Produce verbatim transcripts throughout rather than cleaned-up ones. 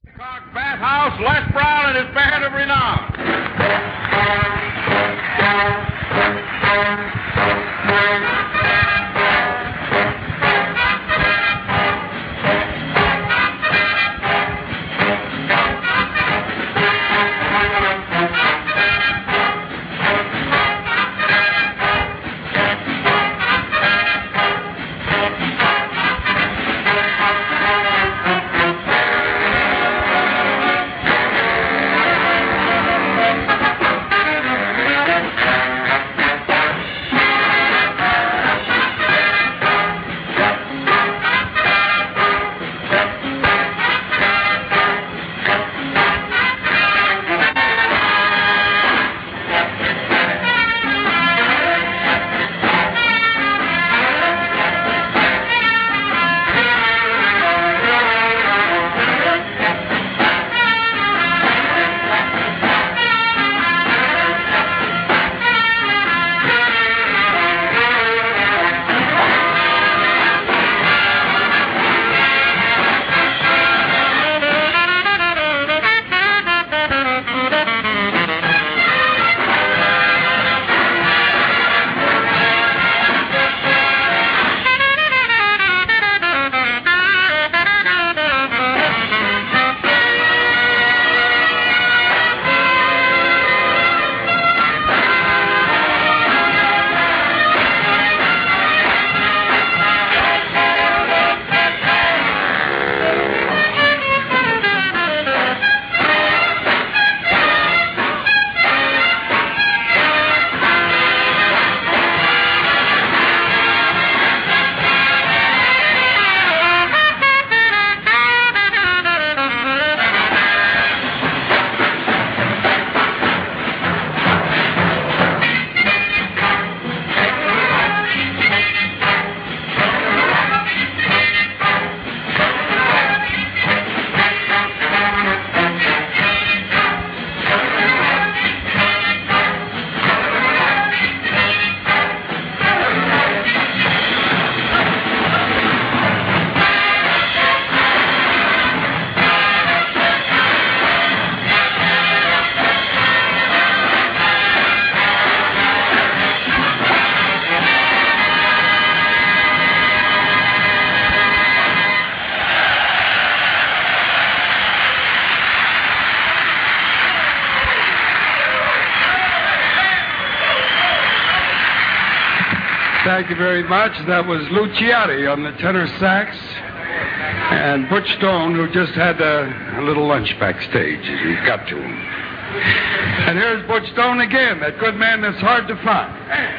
Cock Bathhouse, Les Brown and his band of renown. Thank you very much. That was Lou Ciatti on the tenor sax, and Butch Stone, who just had a, a little lunch backstage. He got to him. And here's Butch Stone again, that good man that's hard to find.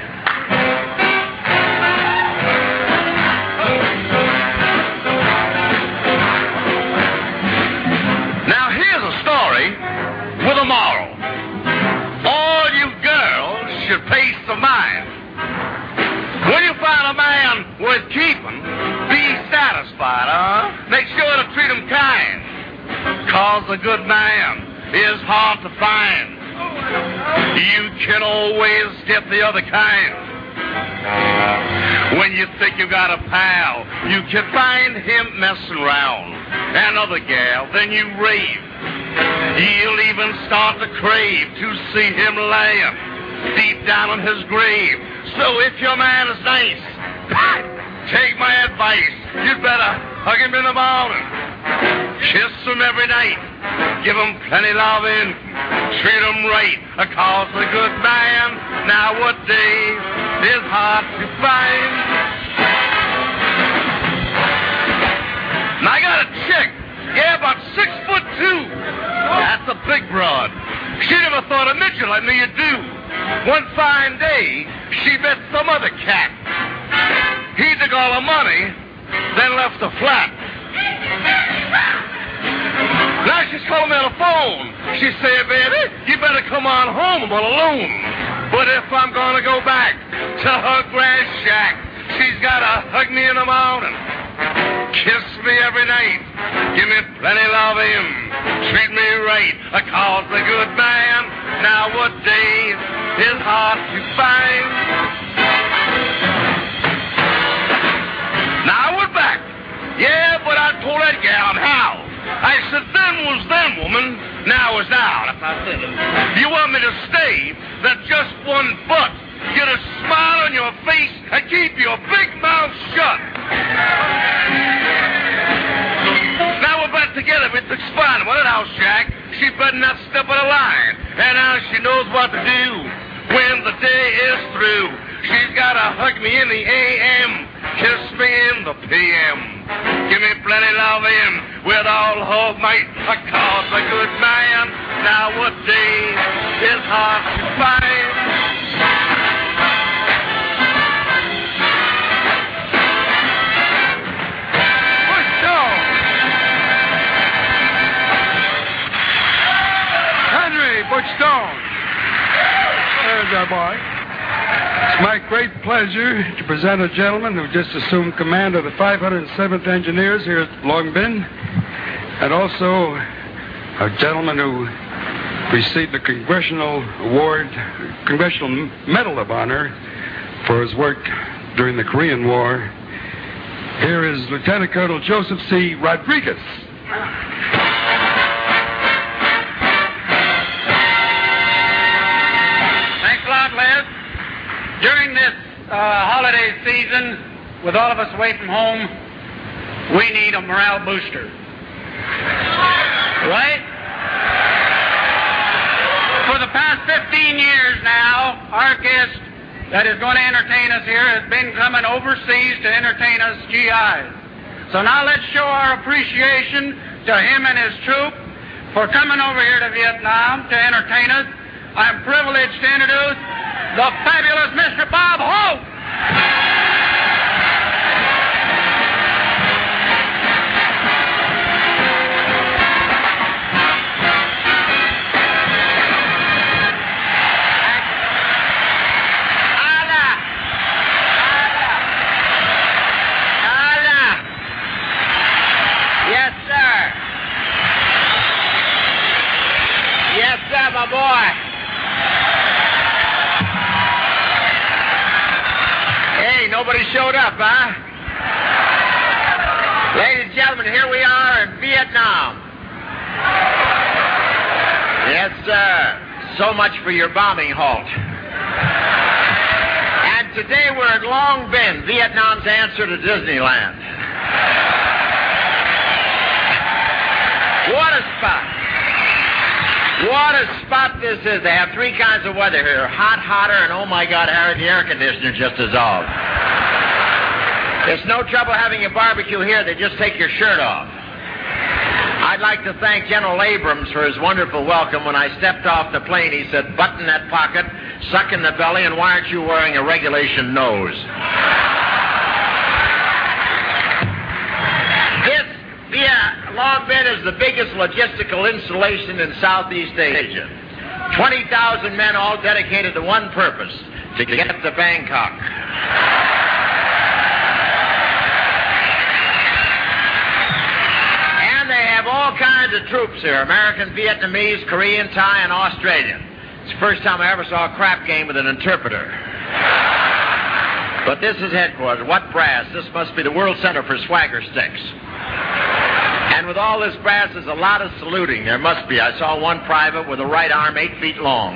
Now here's a story with a moral. All you girls should pay some mind. When you find a man worth keeping, be satisfied, huh? Make sure to treat him kind. Cause a good man is hard to find. You can always get the other kind. When you think you got a pal, you can find him messing around. Another gal, then you rave. You'll even start to crave to see him laying deep down in his grave. So if your man is nice, take my advice. You'd better hug him in the morning. Kiss him every night. Give him plenty loving. Treat him right. Cause a good man nowadays is hard to find. Now I got a chick. Yeah, about six foot two. That's a big broad. She never thought a midget like me would do. One fine day, she met some other cat. He took all her money, then left her flat. Now she's calling me on the phone. She said, baby, you better come on home. I'm all alone. But if I'm going to go back to her grass shack, she's got to hug me in the morning. Kiss me every night. Give me plenty loving. Treat me right. Cause a good man nowadays is hard to find. Now I went back. Yeah, but I told that gal how. I said, then was then, woman. Now is now. You want me to stay? Then just one but. Get a smile on your face and keep your big mouth shut. Now we're back together with the spine. What else, Jack? She better not step on a line. And now she knows what to do when the day is through. She's got to hug me in the A M, kiss me in the P M. Give me plenty loving with all her might, because a good man nowadays is hard to find. Butch Stone. There's our boy. It's my great pleasure to present a gentleman who just assumed command of the five hundred seventh Engineers here at Long Bend, and also a gentleman who received the Congressional Award, Congressional Medal of Honor for his work during the Korean War. Here is Lieutenant Colonel Joseph C. Rodriguez. During this uh, holiday season, with all of us away from home, we need a morale booster. Right? For the past fifteen years now, our guest that is going to entertain us here has been coming overseas to entertain us G Is. So now let's show our appreciation to him and his troop for coming over here to Vietnam to entertain us. I'm privileged to introduce the fabulous Mister Bob Hope. Allah. Allah. Yes, sir. Yes, sir, my boy. Nobody showed up, huh? Ladies and gentlemen, here we are in Vietnam. Yes, sir. So much for your bombing halt. And today we're at Long Bend, Vietnam's answer to Disneyland. What a spot. What a spot this is. They have three kinds of weather here. Hot, hotter, and oh my God, Harry, the air conditioner just dissolved. It's no trouble having a barbecue here. They just take your shirt off. I'd like to thank General Abrams for his wonderful welcome. When I stepped off the plane, he said, button that pocket, suck in the belly, and why aren't you wearing a regulation nose? This, yeah, Long Bend is the biggest logistical installation in Southeast Asia. twenty thousand men all dedicated to one purpose, to get to Bangkok. All kinds of troops here, American, Vietnamese, Korean, Thai, and Australian. It's the first time I ever saw a crap game with an interpreter. But this is headquarters. What brass? This must be the World Center for Swagger Sticks. And with all this brass, there's a lot of saluting. There must be. I saw one private with a right arm eight feet long.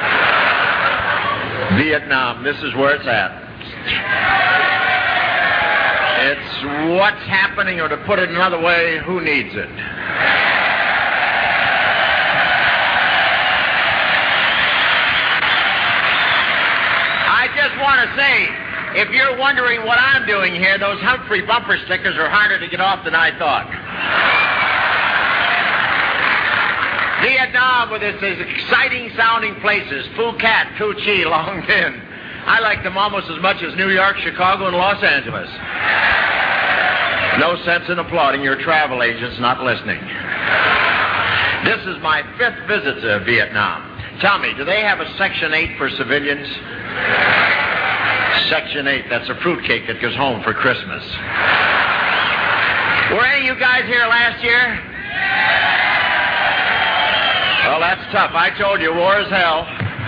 Vietnam, this is where it's at. It's what's happening, or to put it another way, who needs it? I just want to say, if you're wondering what I'm doing here, those Humphrey bumper stickers are harder to get off than I thought. Vietnam, with its exciting sounding places, Phuket, Cu Chi, Long Binh. I like them almost as much as New York, Chicago, and Los Angeles. No sense in applauding your travel agents not listening. This is my fifth visit to Vietnam. Tell me, do they have a Section eight for civilians? Section eight, that's a fruitcake that goes home for Christmas. Were any of you guys here last year? Well, that's tough. I told you, war is hell.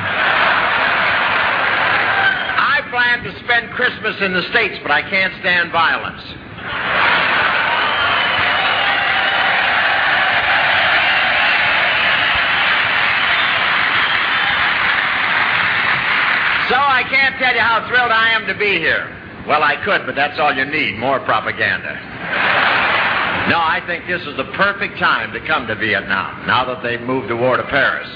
I plan to spend Christmas in the States, but I can't stand violence. tell you how thrilled I am to be here. Well, I could, but that's all you need, more propaganda. No, I think this is the perfect time to come to Vietnam, now that they've moved the war to Paris.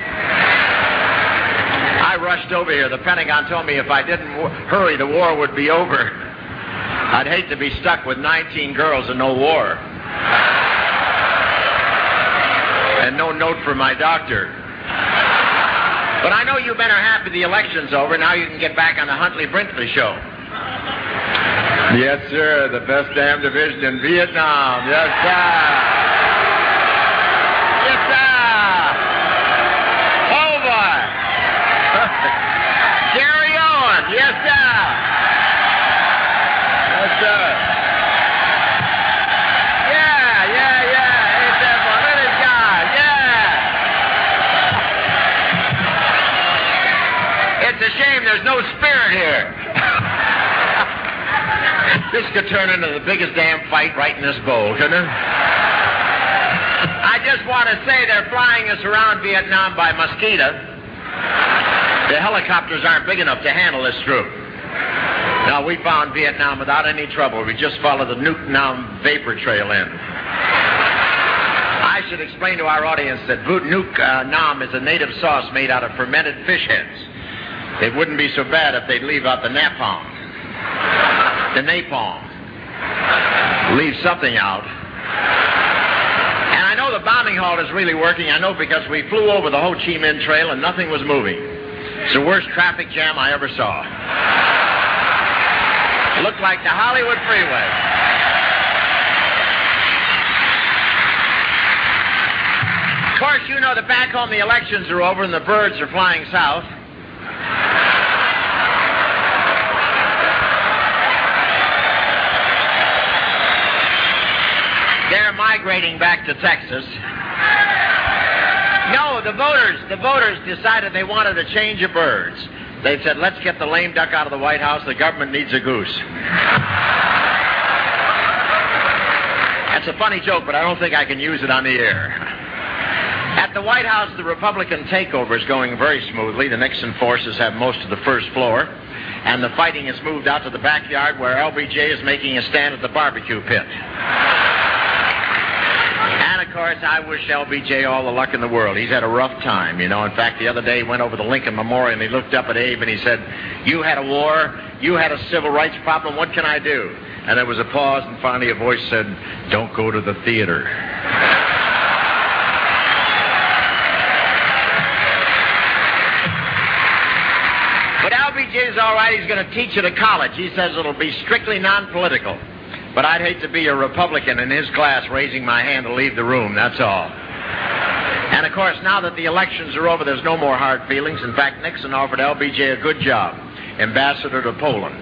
I rushed over here. The Pentagon told me if I didn't w- hurry, the war would be over. I'd hate to be stuck with nineteen girls and no war. And no note from my doctor. But I know you men are happy the election's over. Now you can get back on the Huntley-Brinkley show. Yes, sir. The best damn division in Vietnam. Yes, sir. Yes, sir. Oh, boy. Gary Owen. Yes, sir. Yes, sir. Yeah, yeah, yeah. Ain't that fun? Look at this guy. Yeah. It's a shame there's no spirit here. This could turn into the biggest damn fight right in this bowl, couldn't it? I just want to say they're flying us around Vietnam by mosquito. The helicopters aren't big enough to handle this troop. Now, we found Vietnam without any trouble. We just followed the Nuke Nam vapor trail in. I should explain to our audience that Nuke uh, Nam is a native sauce made out of fermented fish heads. It wouldn't be so bad if they'd leave out the napalm. The napalm. Leave something out. And I know the bombing halt is really working. I know because we flew over the Ho Chi Minh Trail and nothing was moving. It's the worst traffic jam I ever saw. It looked like the Hollywood freeway. Of course, you know that back home the elections are over and the birds are flying south. They're migrating back to Texas. No, the voters, the voters decided they wanted a change of birds. They said, let's get the lame duck out of the White House. The government needs a goose. That's a funny joke, but I don't think I can use it on the air. At the White House, the Republican takeover is going very smoothly. The Nixon forces have most of the first floor, and the fighting has moved out to the backyard where L B J is making a stand at the barbecue pit. And, of course, I wish L B J all the luck in the world. He's had a rough time, you know. In fact, the other day he went over the Lincoln Memorial and he looked up at Abe and he said, you had a war, you had a civil rights problem, what can I do? And there was a pause and finally a voice said, don't go to the theater. But L B J's all right. He's going to teach at a college. He says it'll be strictly non-political. But I'd hate to be a Republican in his class raising my hand to leave the room, that's all. And, of course, now that the elections are over, there's no more hard feelings. In fact, Nixon offered L B J a good job, ambassador to Poland.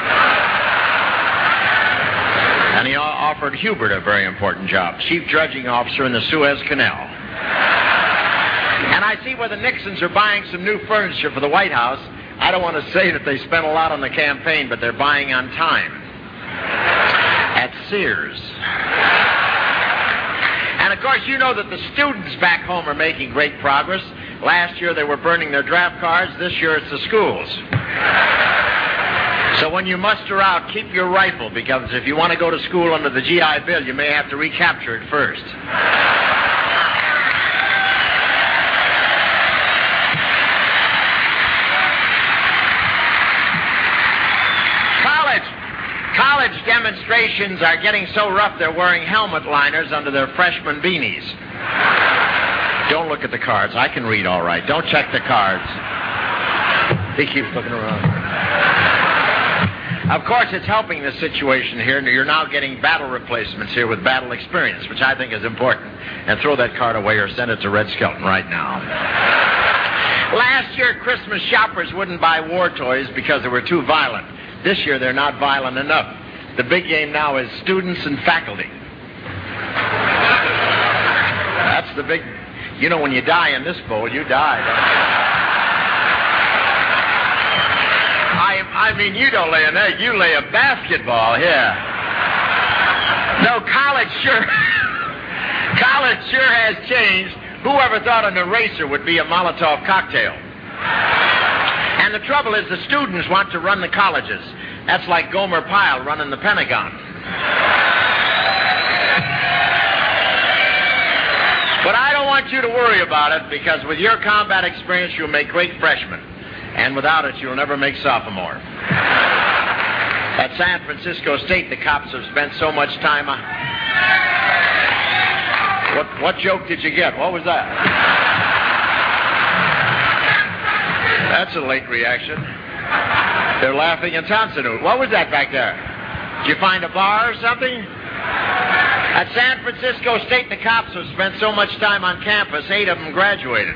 And he offered Hubert a very important job, chief dredging officer in the Suez Canal. And I see where the Nixons are buying some new furniture for the White House. I don't want to say that they spent a lot on the campaign, but they're buying on time. At Sears. And, of course, you know that the students back home are making great progress. Last year they were burning their draft cards. This year it's the schools. So when you muster out, keep your rifle, because if you want to go to school under the G I Bill, you may have to recapture it first. College demonstrations are getting so rough they're wearing helmet liners under their freshman beanies. Don't look at the cards. I can read all right. Don't check the cards. He keeps looking around. Of course, it's helping the situation here. You're now getting battle replacements here with battle experience, which I think is important. And throw that card away or send it to Red Skelton right now. Last year, Christmas shoppers wouldn't buy war toys because they were too violent. This year, they're not violent enough. The big game now is students and faculty. That's the big... You know, when you die in this bowl, you die. I, I mean, you don't lay an egg. You lay a basketball here. No, college sure... college sure has changed. Whoever thought an eraser would be a Molotov cocktail? And the trouble is the students want to run the colleges. That's like Gomer Pyle running the Pentagon. But I don't want you to worry about it, because with your combat experience, you'll make great freshmen. And without it, you'll never make sophomore. At San Francisco State, the cops have spent so much time on... What, what joke did you get? What was that? That's a late reaction. They're laughing in Townsend. What was that back there? Did you find a bar or something? At San Francisco State, the cops have spent so much time on campus, eight of them graduated.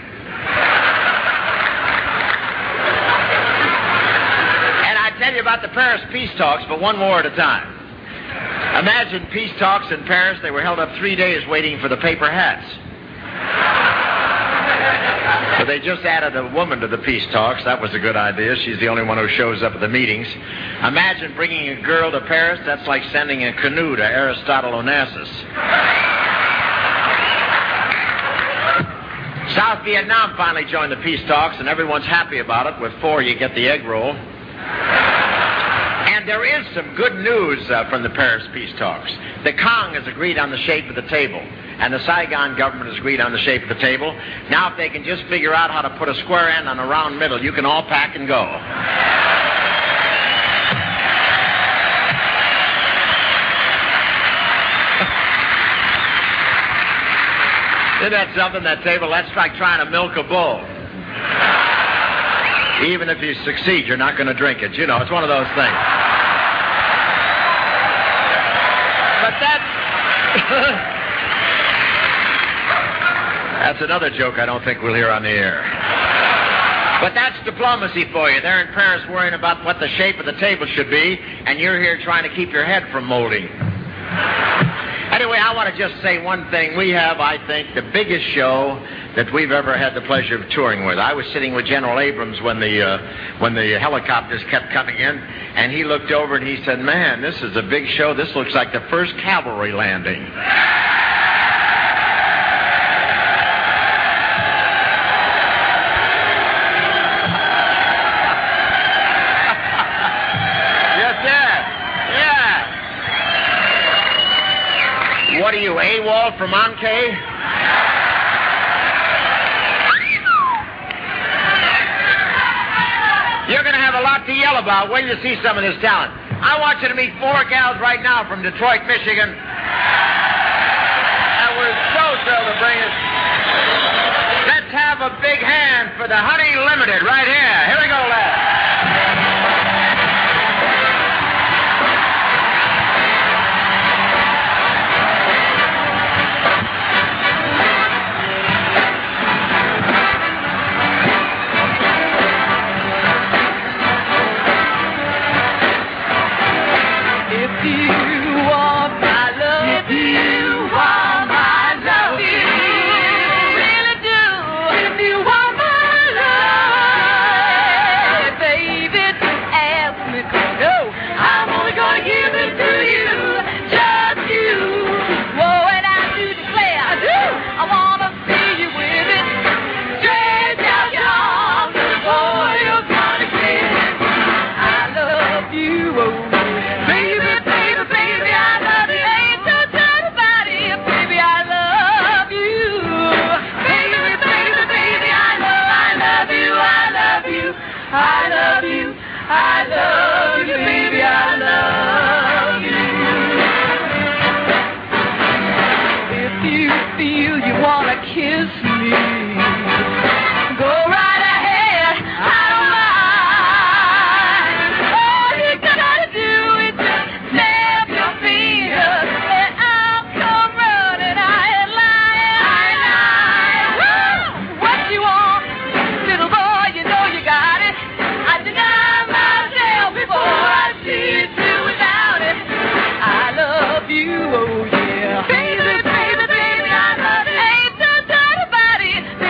And I tell you about the Paris peace talks, but one more at a time. Imagine peace talks in Paris. They were held up three days waiting for the paper hats. But they just added a woman to the peace talks. That was a good idea. She's the only one who shows up at the meetings. Imagine bringing a girl to Paris. That's like sending a canoe to Aristotle Onassis. South Vietnam finally joined the peace talks, and everyone's happy about it. With four, you get the egg roll. And there is some good news uh, from the Paris peace talks. The Kong has agreed on the shape of the table, and the Saigon government has agreed on the shape of the table. Now, if they can just figure out how to put a square end on a round middle, you can all pack and go. Isn't that something, that table? That's like trying to milk a bull. Even if you succeed, you're not going to drink it. You know, it's one of those things. But that's... That's another joke I don't think we'll hear on the air. But that's diplomacy for you. They're in Paris worrying about what the shape of the table should be, and you're here trying to keep your head from molding. Anyway, I want to just say one thing. We have, I think, the biggest show that we've ever had the pleasure of touring with. I was sitting with General Abrams when the uh, when the helicopters kept coming in, and he looked over and he said, "Man, this is a big show. This looks like the first cavalry landing." What are you, AWOL from Ankei? You're going to have a lot to yell about. Wait till you see some of this talent. I want you to meet four gals right now from Detroit, Michigan. And we're so thrilled to bring it. Let's have a big hand for the Honey Limited right here. Here we go, lads. Baby, baby, baby, I love you. Ain't no doubt about it.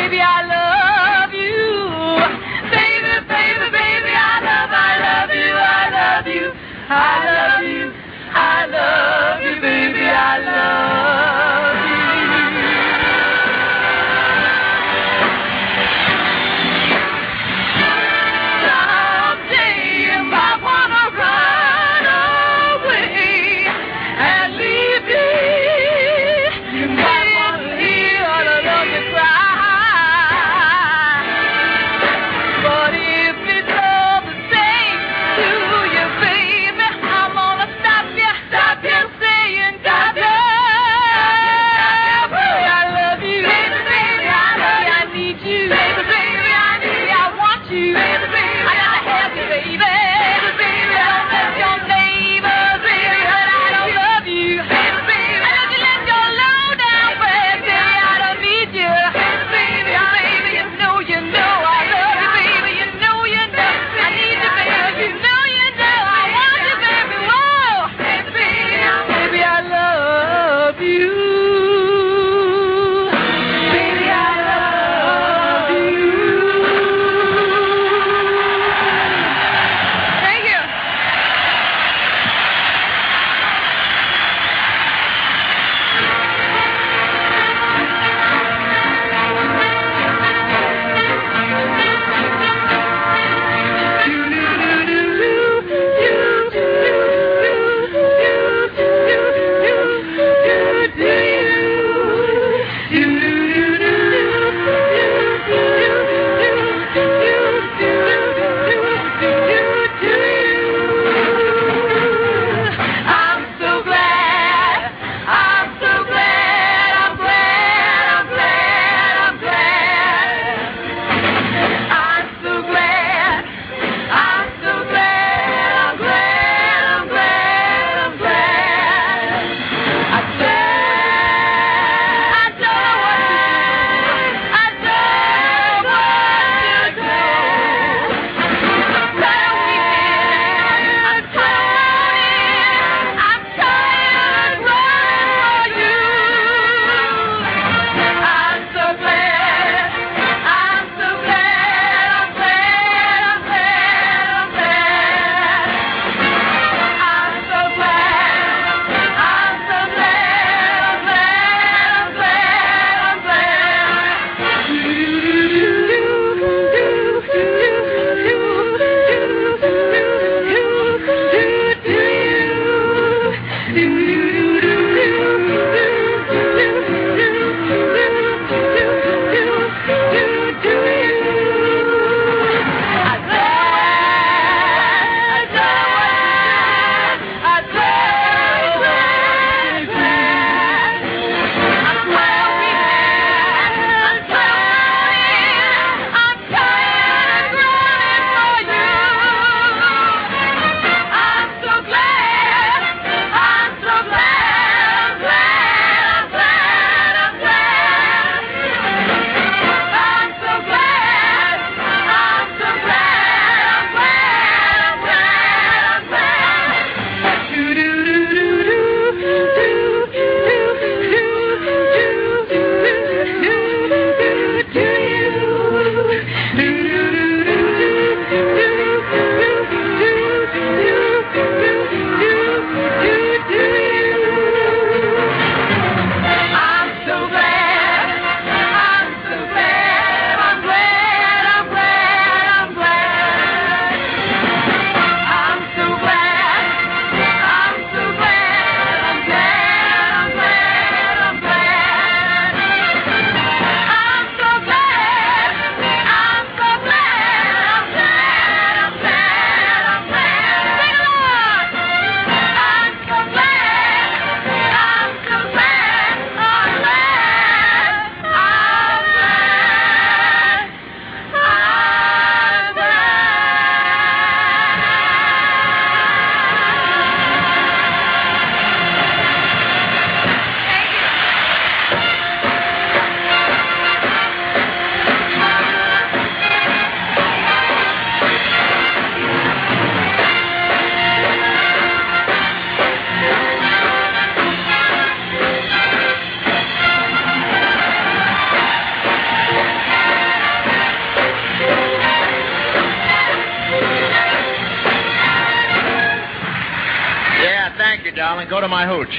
and go to my hooch.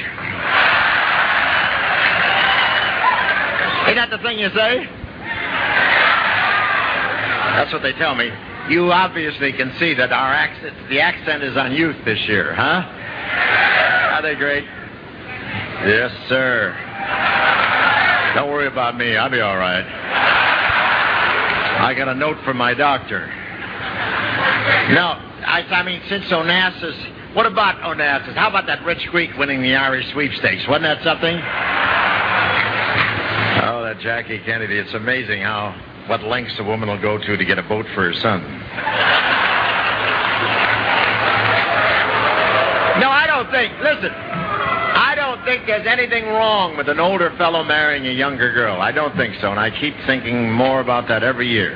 Ain't that the thing you say? That's what they tell me. You obviously can see that our accent, the accent is on youth this year, huh? Are they great? Yes, sir. Don't worry about me. I'll be all right. I got a note from my doctor. No, I, I mean, since Onassis... What about Onassis? How about that rich Greek winning the Irish sweepstakes? Wasn't that something? Oh, that Jackie Kennedy. It's amazing how... what lengths a woman will go to to get a boat for her son. No, I don't think... Listen... I don't think there's anything wrong with an older fellow marrying a younger girl. I don't think so, and I keep thinking more about that every year.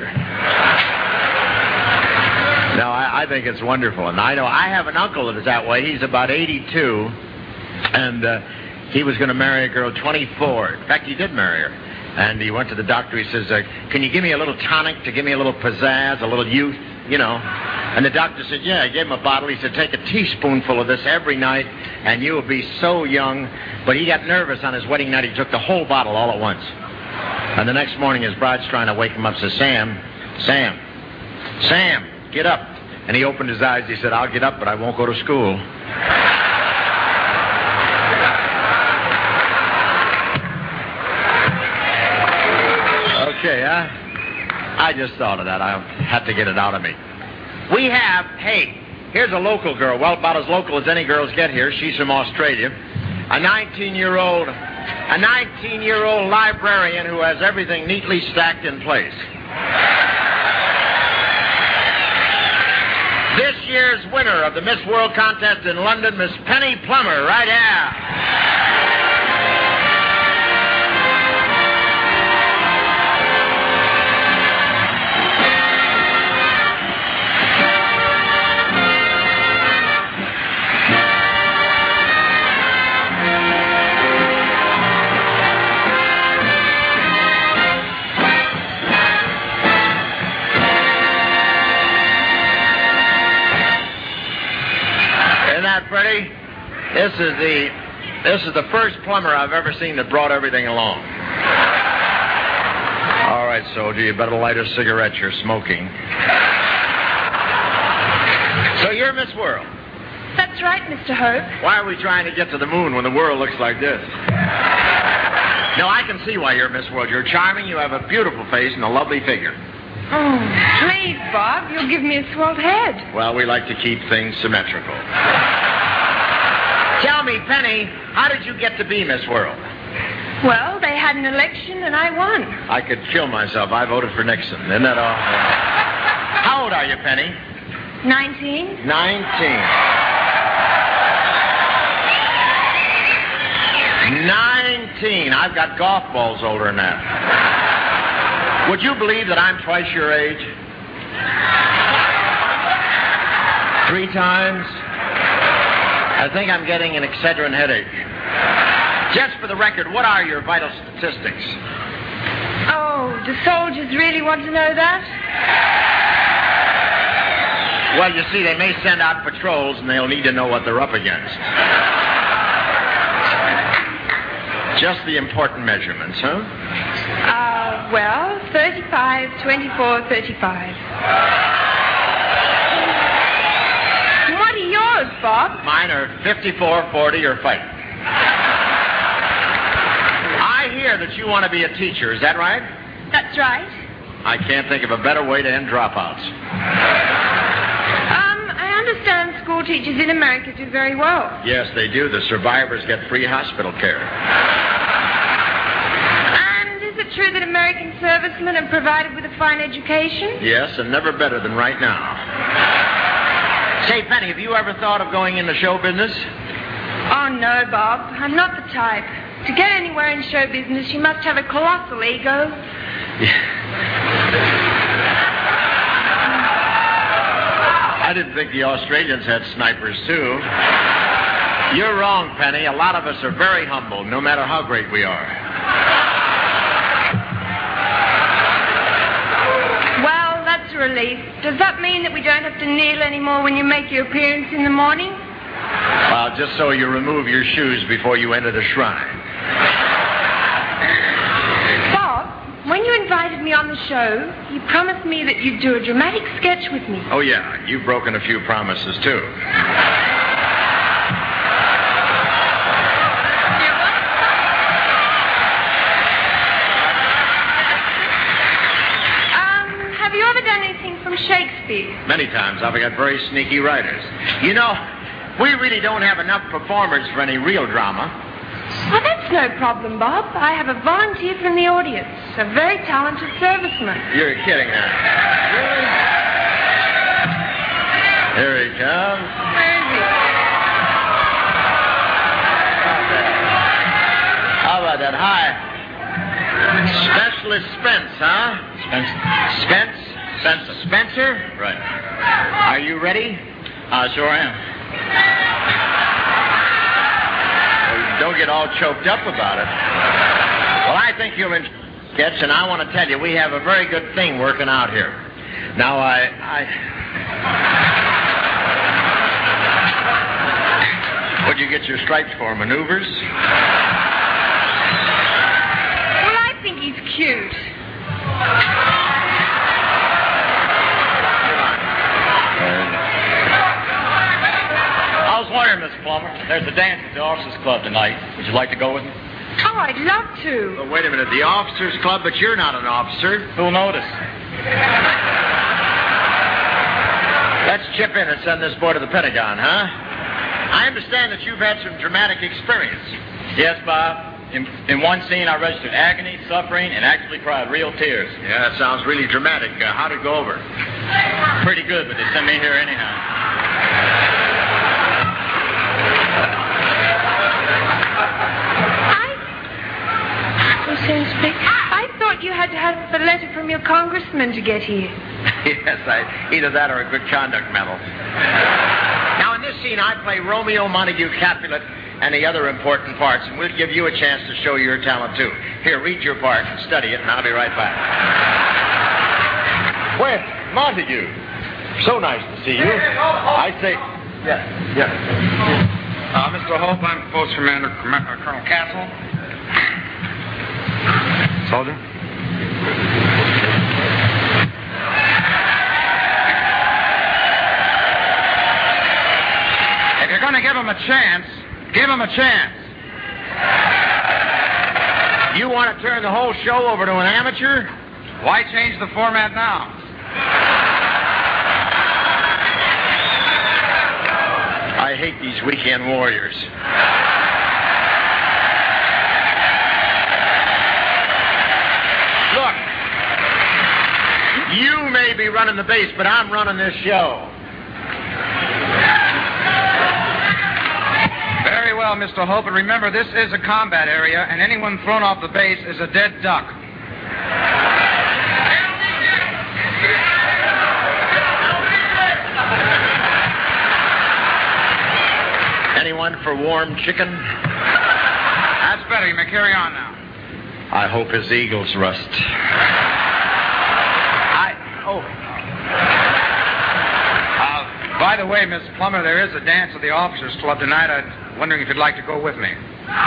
No, I, I think it's wonderful, and I know I have an uncle that is that way. He's about eighty-two, and uh, he was going to marry a girl twenty-four. In fact, he did marry her, and he went to the doctor. He says, uh, can you give me a little tonic to give me a little pizzazz, a little youth, you know? And the doctor said, yeah. He gave him a bottle. He said, take a teaspoonful of this every night, and you will be so young. But he got nervous on his wedding night. He took the whole bottle all at once. And the next morning, his bride's trying to wake him up, says, Sam, Sam, Sam, get up. And he opened his eyes. He said, I'll get up, but I won't go to school. Okay, huh? I just thought of that. I had to get it out of me. We have, hey, here's a local girl. Well, about as local as any girls get here. She's from Australia. A nineteen-year-old, a nineteen-year-old librarian who has everything neatly stacked in place. This year's winner of the Miss World contest in London, Miss Penny Plummer, right here. Pretty. This is the this is the first plumber I've ever seen that brought everything along. All right, soldier, you better light a cigarette. You're smoking. So you're Miss World. That's right, Mister Hope. Why are we trying to get to the moon when the world looks like this? No, I can see why you're Miss World. You're charming. You have a beautiful face and a lovely figure. Oh, please, Bob. You'll give me a swelled head. Well, we like to keep things symmetrical. Tell me, Penny, how did you get to be Miss World? Well, they had an election and I won. I could kill myself. I voted for Nixon. Isn't that all? How old are you, Penny? Nineteen. Nineteen. Nineteen. I've got golf balls older than that. Would you believe that I'm twice your age? Three times? I think I'm getting an Excedrin headache. Just for the record, what are your vital statistics? Oh, do soldiers really want to know that? Well, you see, they may send out patrols and they'll need to know what they're up against. Just the important measurements, huh? Uh, well, thirty-five, twenty-four, thirty-five. What are yours, Bob? Mine are fifty-four, forty, or fighting. I hear that you want to be a teacher. Is that right? That's right. I can't think of a better way to end dropouts. Um, I understand school teachers in America do very well. Yes, they do. The survivors get free hospital care. And is it true that American servicemen are provided with a fine education? Yes, and never better than right now. Say, Penny, have you ever thought of going into show business? Oh, no, Bob. I'm not the type. To get anywhere in show business, you must have a colossal ego. I didn't think the Australians had snipers, too. You're wrong, Penny. A lot of us are very humble, no matter how great we are. Well, that's a relief. Does that mean that we don't have to kneel anymore when you make your appearance in the morning? Well, just so you remove your shoes before you enter the shrine. Bob, when you invited me on the show, you promised me that you'd do a dramatic sketch with me. Oh, yeah. You've broken a few promises, too. Shakespeare. Many times. I've got very sneaky writers. You know, we really don't have enough performers for any real drama. Well, that's no problem, Bob. I have a volunteer from the audience, a very talented serviceman. You're kidding, huh? Really? Here he comes. Where is he? How about that? Hi. Specialist Spence, huh? Spence. Spence? Spencer. Spencer? Right. Are you ready? I uh, sure am. Well, don't get all choked up about it. Well, I think you'll enjoy the sketch, and I want to tell you, we have a very good thing working out here. Now, I... I... What'd you get your stripes for, maneuvers? Well, I think he's cute. I was wondering, Miss Plummer, there's a dance at the Officers Club tonight. Would you like to go with me? Oh, I'd love to. Well, wait a minute. The Officers Club, but you're not an officer. Who'll notice? Let's chip in and send this boy to the Pentagon, huh? I understand that you've had some dramatic experience. Yes, Bob. In, in one scene, I registered agony, suffering, and actually cried real tears. Yeah, that sounds really dramatic. Uh, how'd it go over? Pretty good, but they sent me here anyhow. I thought you had to have a letter from your congressman to get here. Yes, I, either that or a good conduct medal. Now, in this scene, I play Romeo Montague Capulet and the other important parts, and we'll give you a chance to show your talent, too. Here, read your part and study it, and I'll be right back. Well, Montague, so nice to see you. I say... Yes, yes. Uh, Mister Hope, I'm Post Commander uh, Colonel Castle. Soldier? If you're going to give him a chance, give him a chance. You want to turn the whole show over to an amateur? Why change the format now? I hate these weekend warriors. Look, you may be running the base, but I'm running this show. Very well, Mister Hope, but remember, this is a combat area, and anyone thrown off the base is a dead duck. Anyone for warm chicken? That's better. You may carry on now. I hope his eagles rust. I... Oh. Uh, by the way, Miss Plummer, there is a dance at the Officers Club tonight. I'm wondering if you'd like to go with me.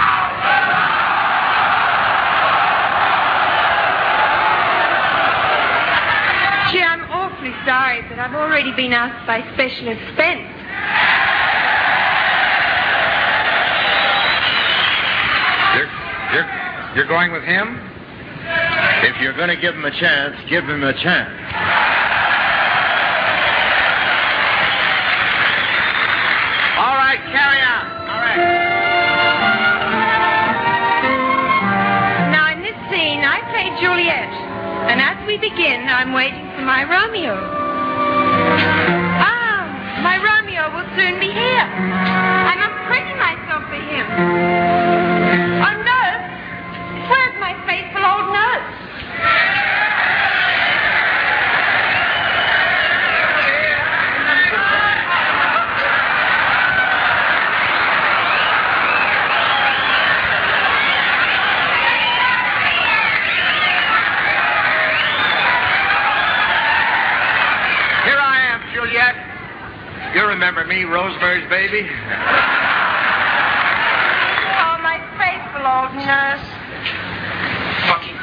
Gee, I'm awfully sorry, but I've already been asked by Specialist Spence. You're, you're, you're going with him? If you're going to give him a chance, give him a chance. All right, carry on. All right. Now, in this scene, I play Juliet. And as we begin, I'm waiting for my Romeo. Ah, my Romeo will soon be here. I must ready myself for him. Oh, nurse! Where's my faithful old nurse? Here I am, Juliet. You remember me, Rosemary's Baby? nurse. Fucking.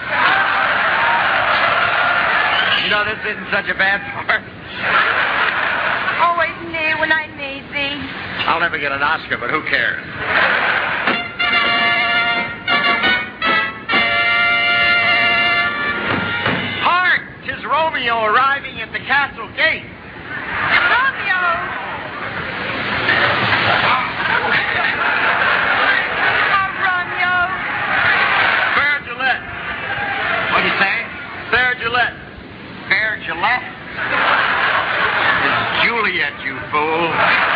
You know, this isn't such a bad part. Always near when I need thee. I'll never get an Oscar, but who cares? Hark! 'Tis Romeo arriving at the castle gate. Romeo! Oh, Romeo. Fair Gillette. What'd you say? Fair Gillette. Fair Gillette? It's Juliet, you fool.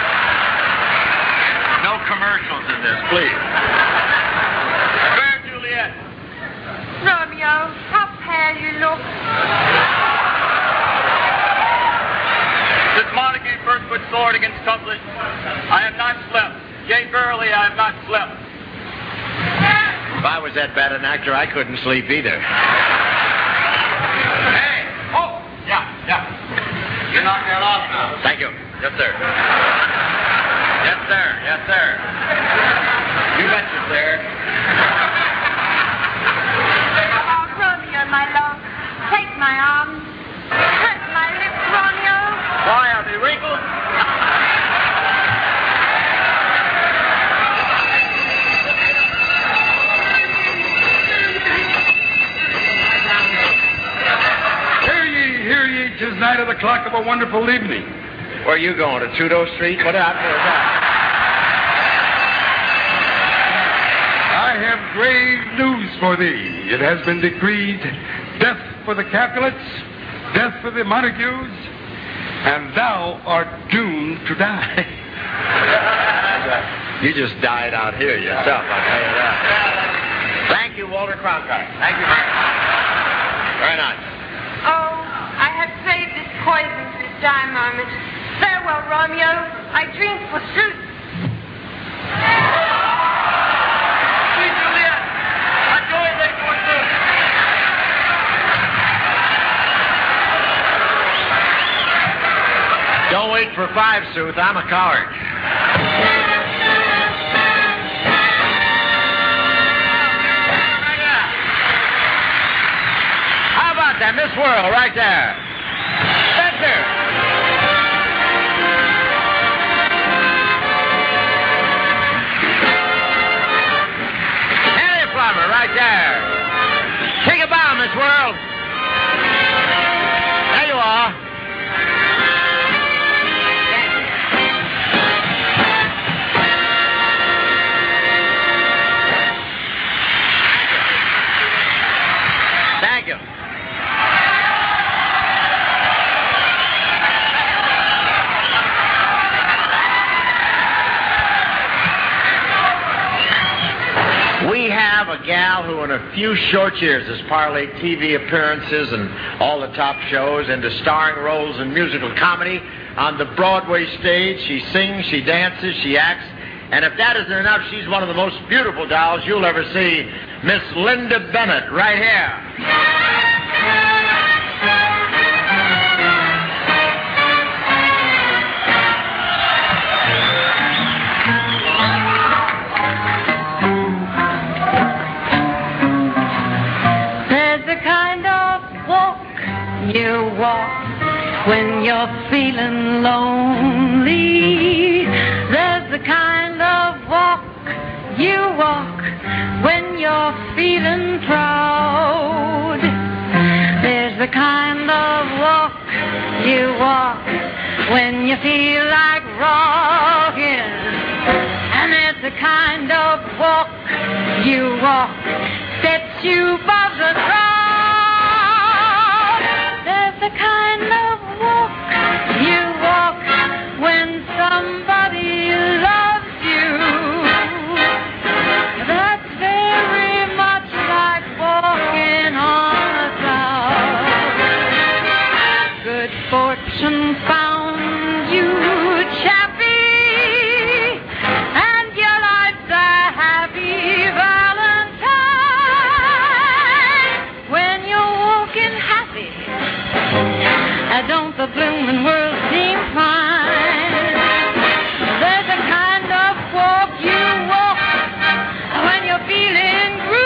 No commercials in this, please. Fair Juliet. Romeo, how pale you look. This Montague Berkwood sword against Tuplet. I have not slept. Yea, verily, I have not slept. If I was that bad an actor, I couldn't sleep either. Hey! Oh! Yeah, yeah. You knocked that off now. Thank you. Yes, sir. Yes, sir. Yes, sir. You betcha, sir. Oh, Romeo, my love. Take my arms. Press my lips, Romeo. Why, are they wrinkled? Hear ye, hear ye, 'tis night of the clock of a wonderful evening. Where are you going, to Trudeau Street? What happened to that? I have grave news for thee. It has been decreed death for the Capulets, death for the Montagues, and thou art doomed to die. You just died out here yourself, I'll tell you that. Thank you, Walter Cronkite. Thank you very much. Very nice. Oh, I have saved this poison for this dying moment. Farewell, Romeo. I drink forsooth. Sweet Juliet! I join thee forsooth. Don't wait for five, Sooth. I'm a coward. How about that? Miss World, right there. Spencer. Henry Plummer, right there. Take a bow, Miss World. There you are. Thank you. We have a gal who in a few short years has parlayed T V appearances and all the top shows into starring roles in musical comedy on the Broadway stage. She sings, she dances, she acts, and if that isn't enough, she's one of the most beautiful dolls you'll ever see. Miss Linda Bennett, right here. There's a kind of walk you walk when you're feeling lonely. There's the kind of walk you walk when you're feeling proud. There's the kind of walk you walk when you feel like rocking. And there's the kind of walk you walk sets you above the crowd. There's the kind of walk you walk when somebody loves you. That's very much like walking on a cloud. Good fortune found you, chappie, and your life's a happy Valentine. When you're walking happy, don't the blooming world seem fine? There's a kind of walk you walk when you're feeling groovy.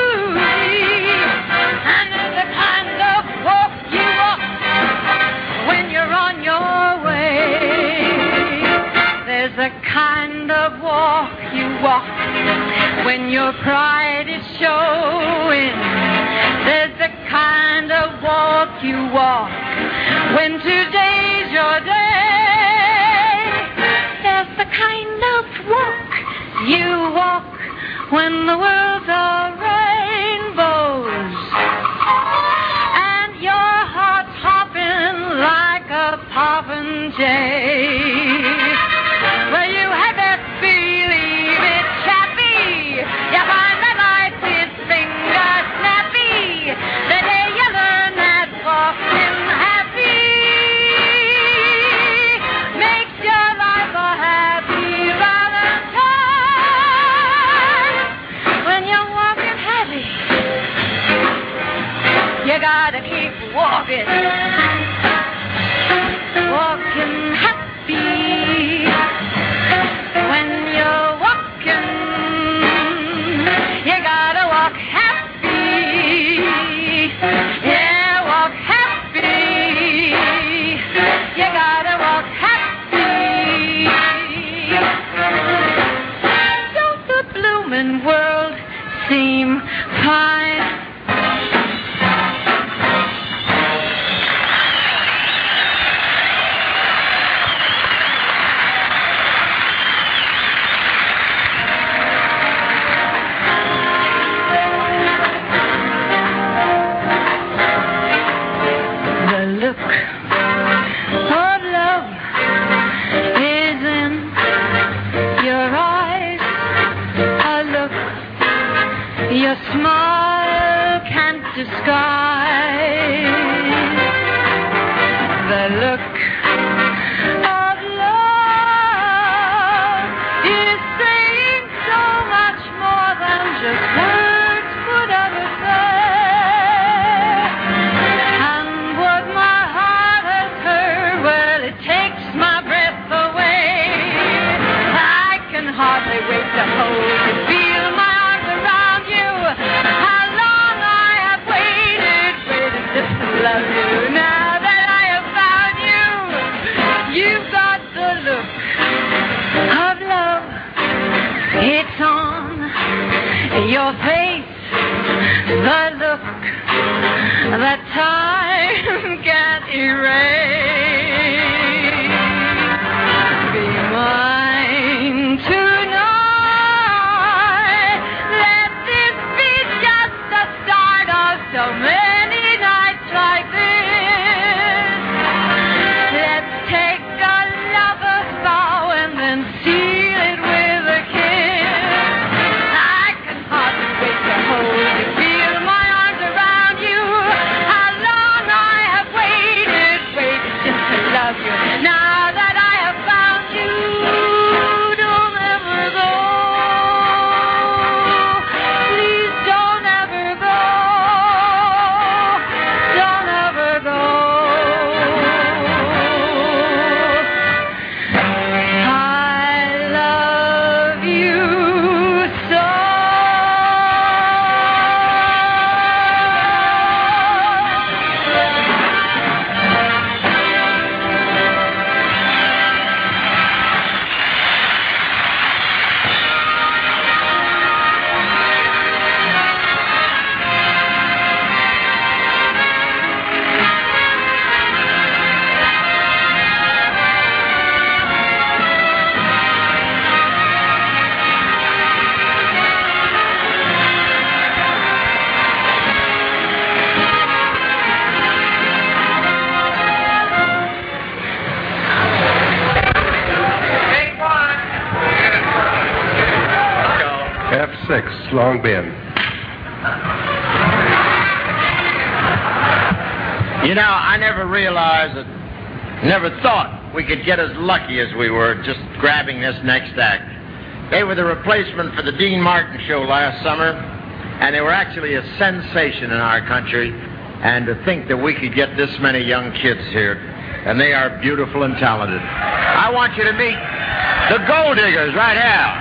when your pride is showing. There's the kind of walk you walk when today's your day. There's the kind of walk you walk when the world's all rainbows and your heart's hopping like a popinjay. Well, you had that believe it, chappy. You find that life is finger snappy the day you learn that walking happy makes your life a happy Valentine. When you're walking happy, you gotta keep walking, walking happy. When you're walking, you gotta walk happy. Yeah, walk happy. You gotta walk happy. Don't the blooming world seem fine? Your smile can't disguise the look of love is saying so much more than just words could ever say. And what my heart has heard, well, it takes my breath away. I can hardly wait to hold you, feel my how long I have waited, waited just to love you. Now that I have found you, you've got the look of love. It's on your face, the look that time can't erase. Be mine tonight. So many nights like this. Let's take a lover's vow and then seal it with a kiss. I can hardly wait to hold you, feel my arms around you. How long I have waited, waited just to love you. Now that I have found you, don't ever go. Please don't ever go. F six, Long Bend. You know, I never realized that, never thought we could get as lucky as we were just grabbing this next act. They were the replacement for the Dean Martin show last summer, and they were actually a sensation in our country. And to think that we could get this many young kids here, and they are beautiful and talented. I want you to meet the Gold Diggers right now.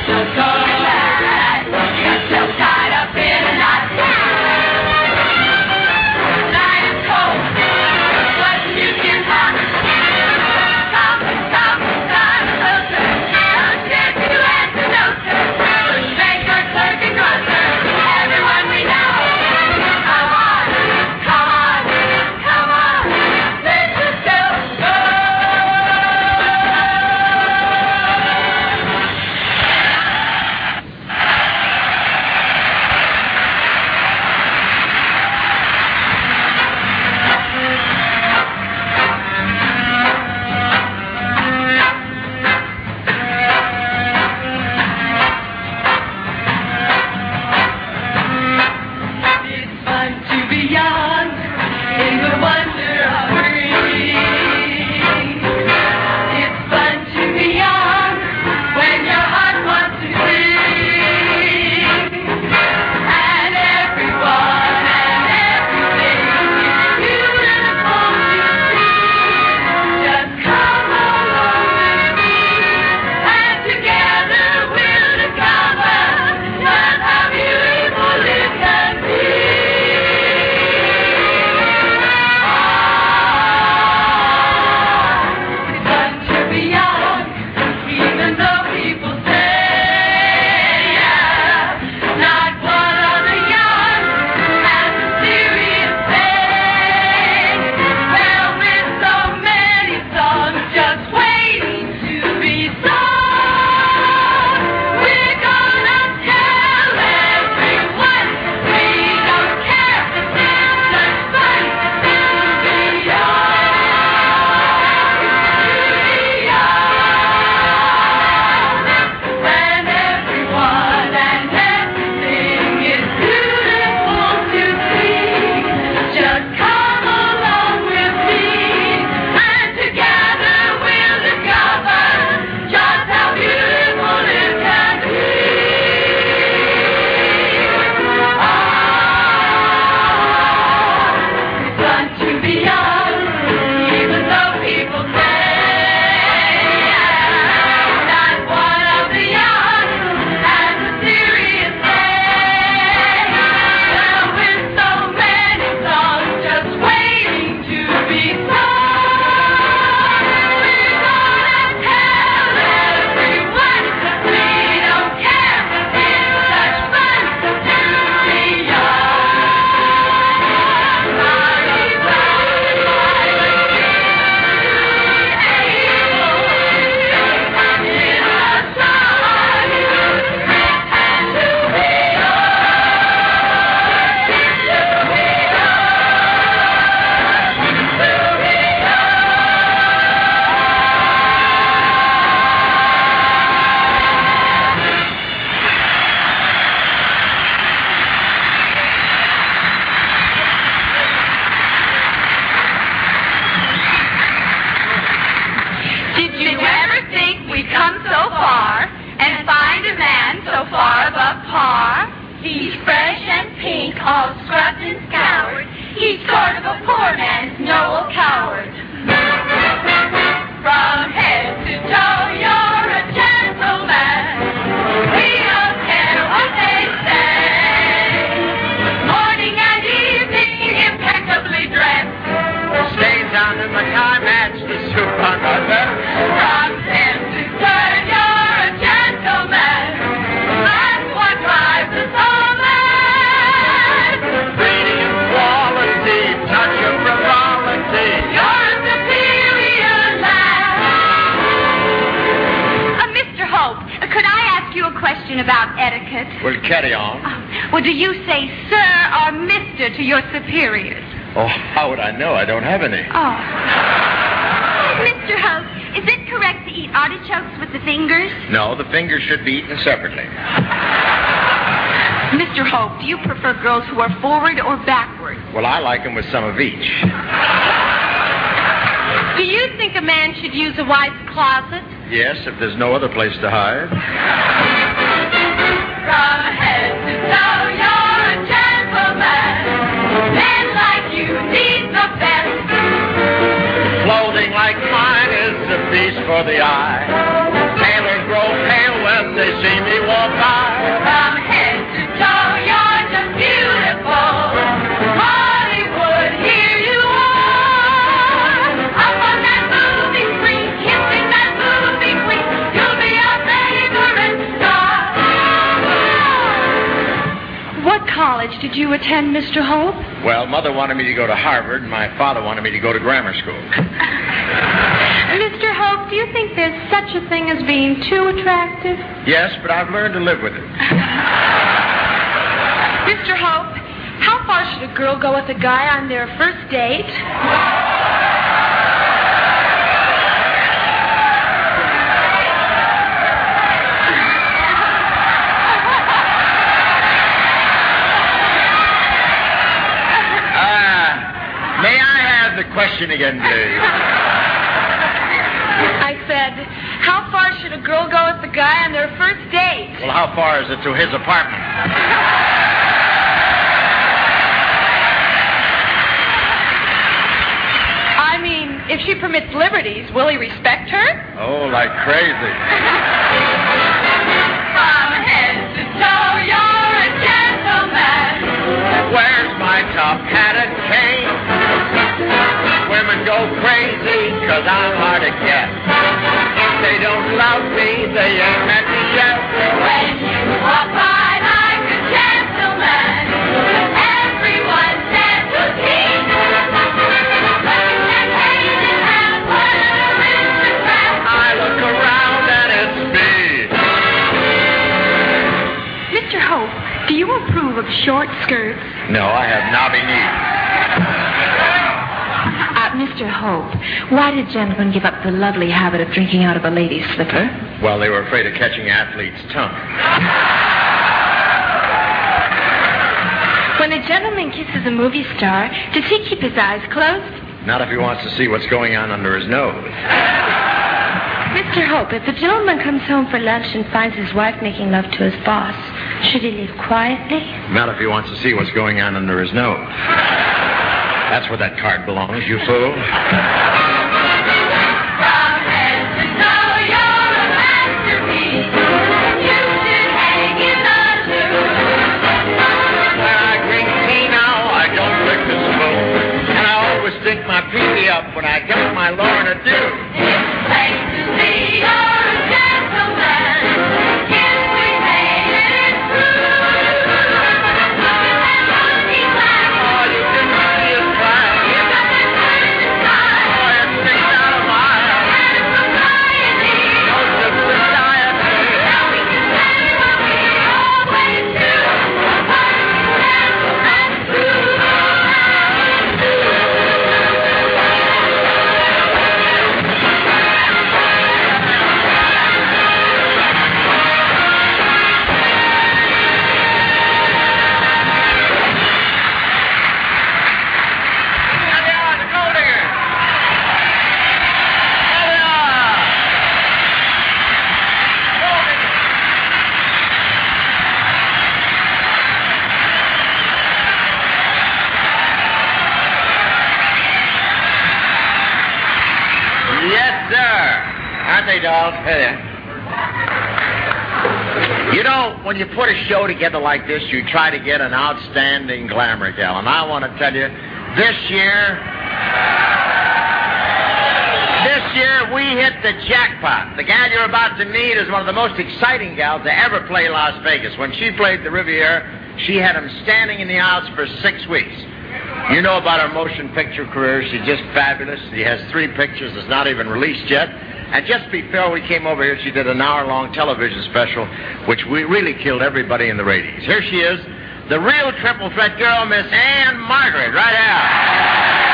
Well, carry on. Oh, well, do you say sir or mister to your superiors? Oh, how would I know? I don't have any. Oh. Mister Hope, is it correct to eat artichokes with the fingers? No, the fingers should be eaten separately. Mister Hope, do you prefer girls who are forward or backward? Well, I like them with some of each. Do you think a man should use a wife's closet? Yes, if there's no other place to hide. From head to toe, you're a gentleman. Men like you need the best. Clothing like mine is a feast for the eye. Tailors grow pale when they they see me walk by. From head to toe, you're just beautiful. Hollywood, here you are. Up on that movie screen, kissing that movie queen. You'll be our favorite star. What college did you attend, Mister Hope? Well, Mother wanted me to go to Harvard, and my father wanted me to go to grammar school. Mister Hope, do you think there's such a thing as being too attractive? Yes, but I've learned to live with it. Mister Hope, how far should a girl go with a guy on their first date? Uh, may I have the question again, please? I said, how far should a girl go with a guy on their first date? Well, how far is it to his apartment? I mean, if she permits liberties, will he respect her? Oh, like crazy. From head to toe, you're a gentleman. Where's my top hat and cane? Women go crazy, cause I'm hard to get. If they don't love me, they ain't met me yet. When you walk by like a gentleman, everyone says who's he? Looking at Hayden and what an aristocrat. I look around and it's me. Mister Hope, do you approve of short skirts? No, I have knobby knees. Uh, Mister Hope, why did gentlemen give up the lovely habit of drinking out of a lady's slipper? Well, they were afraid of catching athlete's tongue. When a gentleman kisses a movie star, does he keep his eyes closed? Not if he wants to see what's going on under his nose. Mister Hope, if a gentleman comes home for lunch and finds his wife making love to his boss, should he leave quietly? Not if he wants to see what's going on under his nose. That's where that card belongs, you fool. From head to toe, you're a masterpiece. You should hang in the When I drink tea now, I don't lick the spoon. And I always stick my peepee up when I get my Lorna do. It's plain to see you're a gentleman. If we made it through. And monkey black. Oh, you didn't see his class. You got that kind of style. Oh, it sticks out a mile. And society. Oh, the society. Now we can say what we always do. One gentleman through. There they are, the gold diggers. There they are. Gold diggers. Yes, sir. Aren't they, dolls? Hey there. You know, when you put a show together like this, you try to get an outstanding glamour gal. And I want to tell you, this year, this year we hit the jackpot. The gal you're about to meet is one of the most exciting gals to ever play Las Vegas. When she played the Riviera, she had them standing in the aisles for six weeks. You know about her motion picture career. She's just fabulous. She has three pictures that's not even released yet. And just before we came over here, she did an hour-long television special, which we really killed everybody in the ratings. Here she is, the real triple threat girl, Miss Ann Margaret, right out.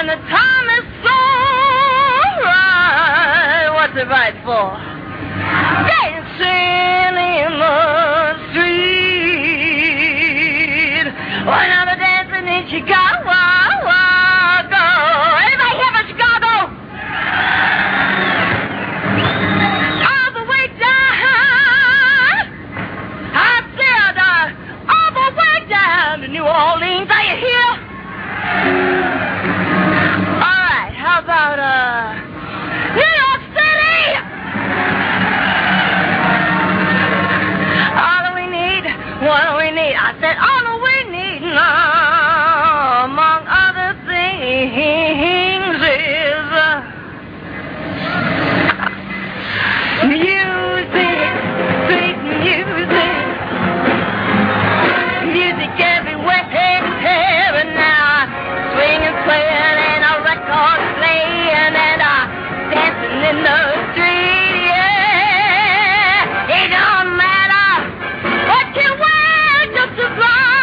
the time is so right. What's it right for? Dancing in the street. Well, now the dancing in Chicago. Anybody here from Chicago? All the way down. I said, uh, all the way down to New Orleans. Are you here? All right. How about uh, New York City? All that we need, what do we need? I said, all that we need now, among other things, is uh, music, sweet music, music everywhere, and now swinging, playing, and a record playing, and uh, dancing in the street, yeah. It don't matter what you wear, just as long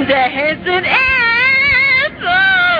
dancing in the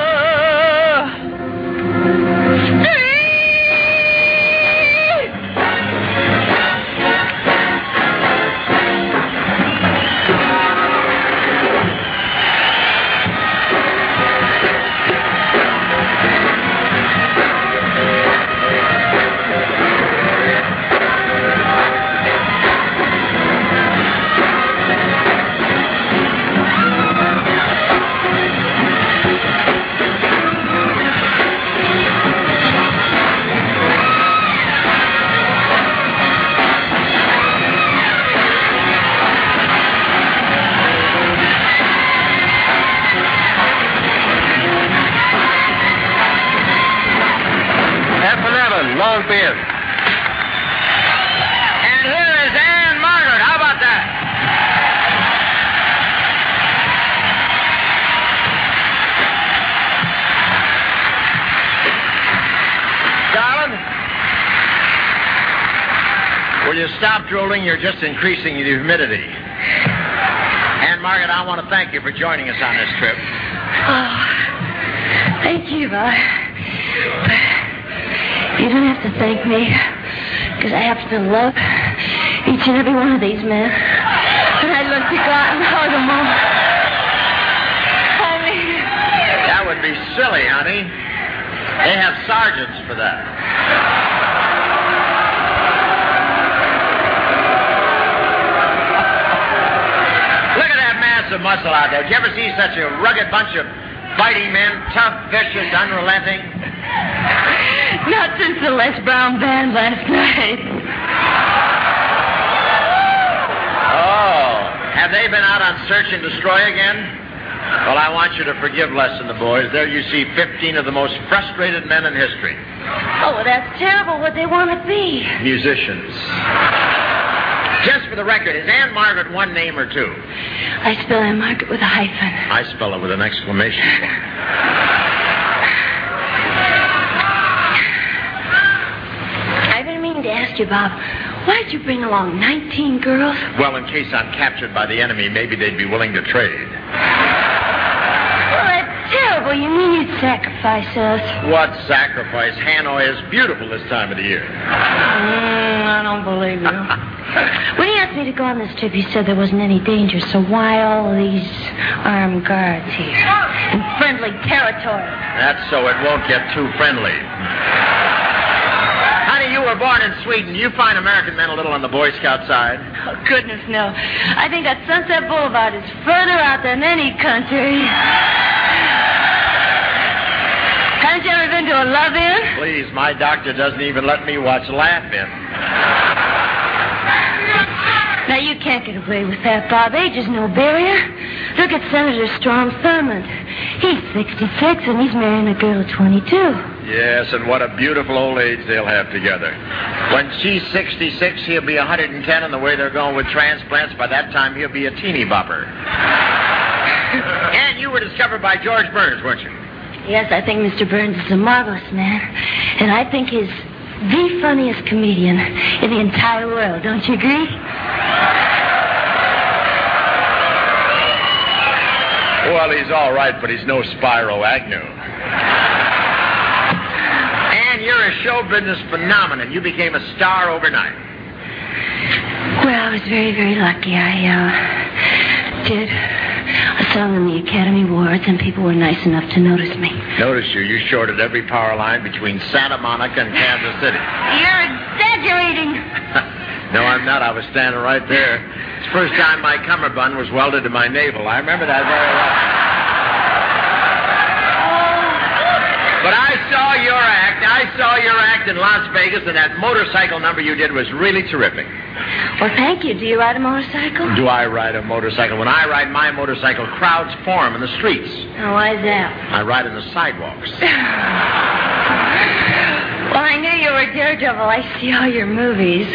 Long beard. And here is Anne Margaret. How about that? Darling, will you stop drooling? You're just increasing the humidity. Anne Margaret, I want to thank you for joining us on this trip. Oh, thank you, Bob. You don't have to thank me, because I happen to love each and every one of these men. And I'd love to go out and hug them all. Honey. That would be silly, honey. They have sergeants for that. Look at that mass of muscle out there. Did you ever see such a rugged bunch of fighting men? Tough, vicious, unrelenting. Not since the Les Brown band last night. Oh, have they been out on search and destroy again? Well, I want you to forgive Les and the boys. There you see fifteen of the most frustrated men in history. Oh, well, that's terrible. What they want to be. Musicians. Just for the record, is Anne Margaret one name or two? I spell Anne Margaret with a hyphen. I spell it with an exclamation point. To ask you, Bob, why'd you bring along nineteen girls? Well, in case I'm captured by the enemy, maybe they'd be willing to trade. Well, that's terrible. You mean you'd sacrifice us? What sacrifice? Hanoi is beautiful this time of the year. Mm, I don't believe you. When he asked me to go on this trip, you said there wasn't any danger, so why all these armed guards here? In friendly territory. That's so it won't get too friendly. Honey, you were born in Sweden. You find American men a little on the Boy Scout side? Oh, goodness, no. I think that Sunset Boulevard is further out than any country. Haven't you ever been to a love-in? Please, my doctor doesn't even let me watch Laugh-In. Now, you can't get away with that, Bob. Age is no barrier. Look at Senator Strom Thurmond. He's sixty-six, and he's marrying a girl of twenty-two. Yes, and what a beautiful old age they'll have together. When she's sixty-six, he'll be one hundred ten, and the way they're going with transplants, by that time he'll be a teeny bopper. And you were discovered by George Burns, weren't you? Yes, I think Mister Burns is a marvelous man. And I think he's the funniest comedian in the entire world. Don't you agree? Well, he's all right, but he's no Spyro Agnew. And you're a show business phenomenon. You became a star overnight. Well, I was very, very lucky. I uh, did a song in the Academy Awards, and people were nice enough to notice me. Notice you. You shorted every power line between Santa Monica and Kansas City. You're exaggerating. No, I'm not. I was standing right there. It's the first time my cummerbund was welded to my navel. I remember that very well. But I saw your act. I saw your act in Las Vegas, and that motorcycle number you did was really terrific. Well, thank you. Do you ride a motorcycle? Do I ride a motorcycle? When I ride my motorcycle, crowds form in the streets. Oh, why is that? I ride in the sidewalks. Well, I knew you were Daredevil. I see all your movies.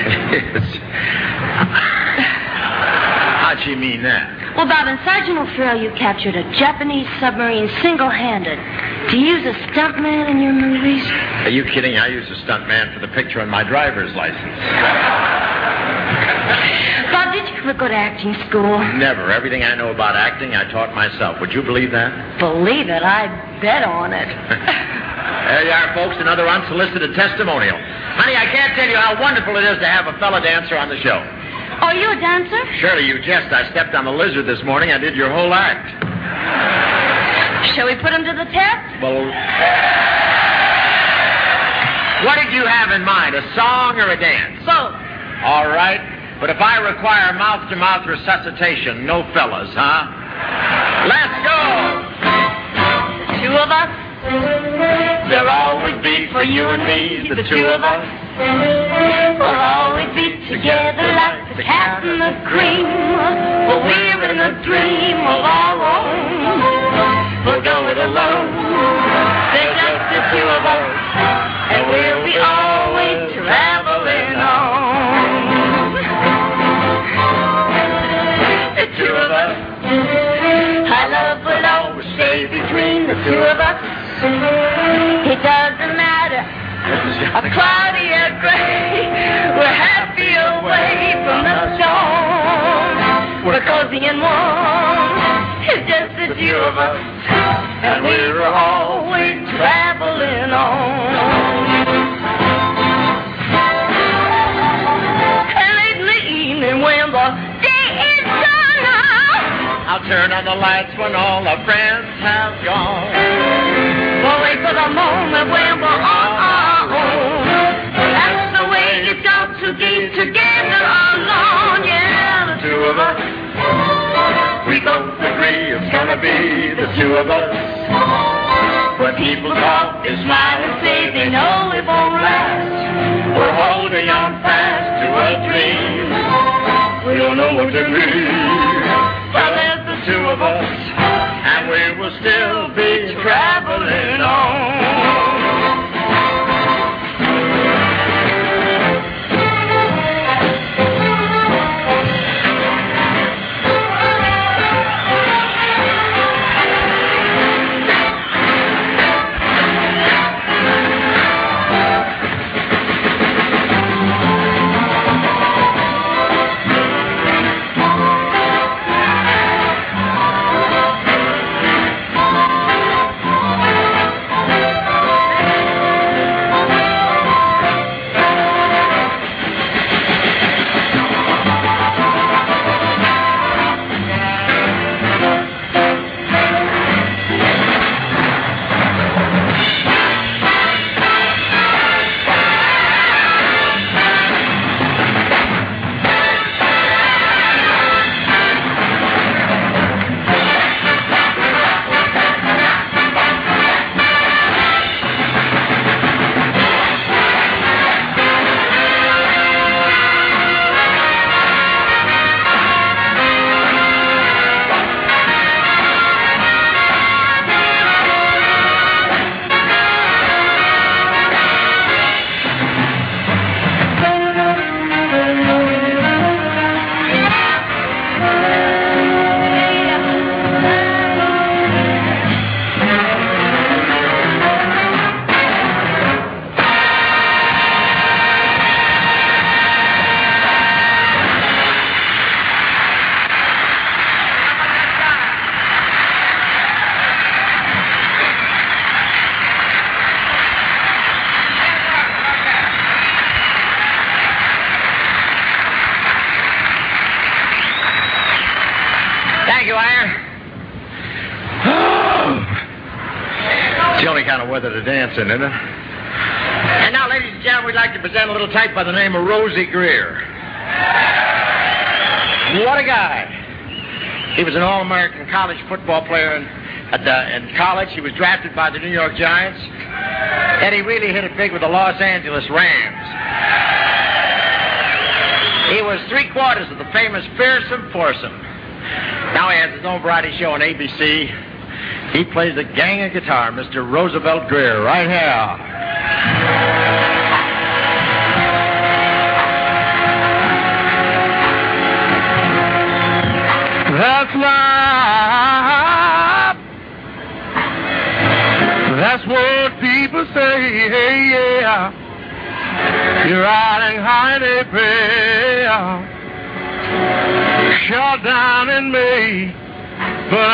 How'd she mean that? Well, Bob, in Sergeant O'Farrell, you captured a Japanese submarine single-handed. Do you use a stuntman in your movies? Are you kidding? I use a stuntman for the picture on my driver's license. Bob, did you never go to acting school. Never. Everything I know about acting, I taught myself. Would you believe that? Believe it, I bet on it. There you are, folks, another unsolicited testimonial. Honey, I can't tell you how wonderful it is to have a fellow dancer on the show. Oh, you a dancer? Surely you jest. I stepped on the lizard this morning. I did your whole act. Shall we put him to the test? Well, what did you have in mind, a song or a dance? Both. All right. But if I require mouth-to-mouth resuscitation, no fellas, huh? Let's go! The two of us? There'll always be for you and me, the two of us. We'll always be together like the cat and the cream. For we're in a dream of our own. We'll go it alone. There's just the two of us. And we'll be always traveling on. The two of us. Our love will always stay between the two of us. It doesn't matter, a cloudy or gray. We're happy away from the storm. We're cozy and warm. It's just the two of us, and we're always traveling on. And late in the evening when the day is done out, I'll turn on the lights when all our friends have gone. we'll wait for the moment when we're on our own. That's the way it's got to be together alone. Yeah, the two of us. We both agree it's gonna be the two of us. When people talk, they smile and say they know it won't last. We're holding on fast to a dream. We don't know what to be. Well, there's the two of us, and we will still be traveling on. Weather to dance in, isn't it? And now, ladies and gentlemen, we'd like to present a little type by the name of Rosie Greer. What a guy. He was an All-American college football player in, at the, in college. He was drafted by the New York Giants. And he really hit it big with the Los Angeles Rams. He was three-quarters of the famous Fearsome Foursome. Now he has his own variety show on A B C. He plays the gang of guitar, Mister Roosevelt Greer, right here. That's life. That's what people say, hey, yeah. You're riding high, they pray. shut down in May. But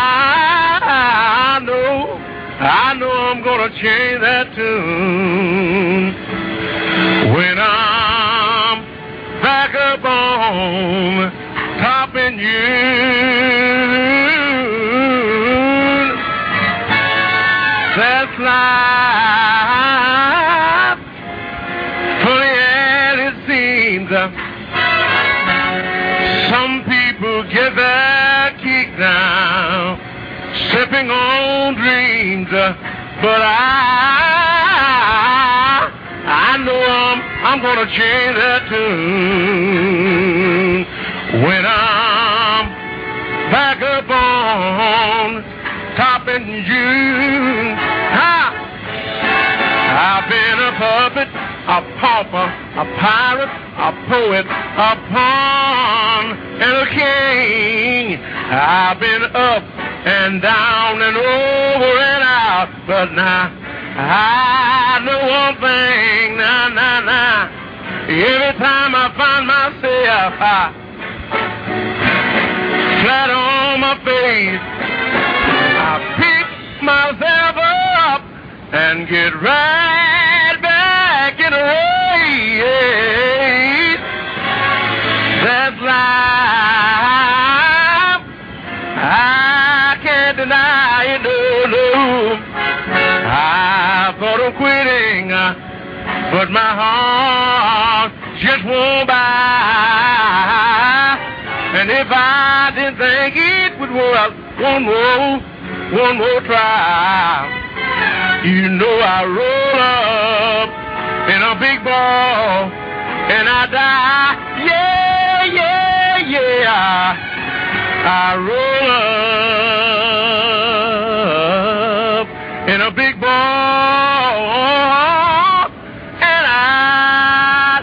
I know, I know I'm gonna change that tune when I'm back up on top in June. That's life, funny as it seems. Some people get their kick down, sipping on dreams, but I, I know I'm, I'm gonna change that tune when I'm back up on top in June. Ha! I've been a puppet, a pauper, a pirate, a poet, a pawn, and a king. I've been up and down and over and out, but now I know one thing, nah, nah, nah. Every time I find myself I, flat on my face, I pick myself up and get right back in a race. That's life. I can't deny it, no, no. I thought of quitting, but my heart just won't buy. And if I didn't think it would work, one more, one more try, you know I roll up in a big ball and I die. Yeah, yeah, yeah. I roll up in a big ball and I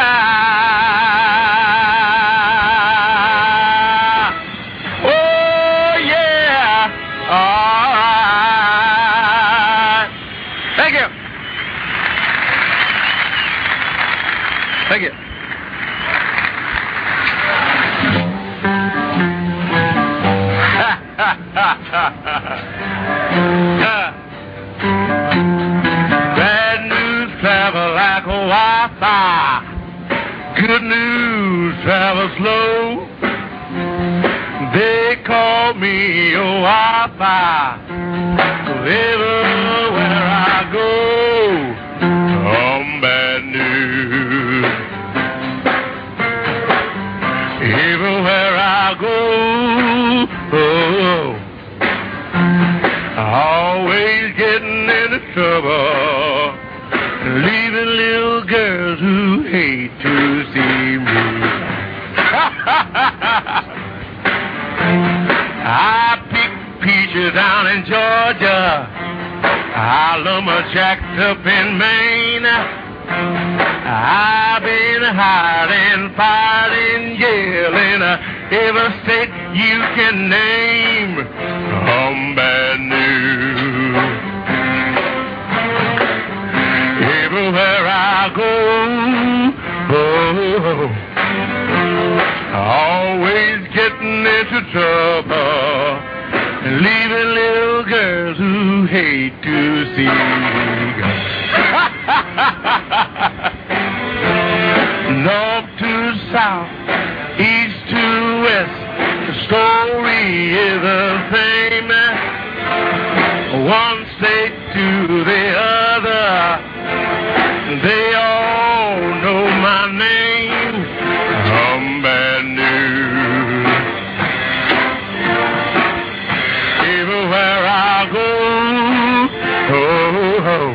die. Oh, yeah. All right. Thank you. Thank you. Bad news travel like a Wi-Fi. Good news travel slow. They call me a Wi-Fi. Everywhere I go, some bad news. Everywhere I go, oh, always getting into trouble, leaving little girls who hate to see me. I pick peaches down in Georgia, I lumberjacked up in Maine. I've been hiding, fighting, yelling, every state you can name. Some bad news. Everywhere I go, oh, always getting into trouble, leaving little girls who hate to see me go. North to south, east to west, the story is the same. One state to the other, they all know my name. Some bad news. Everywhere I go, oh, oh,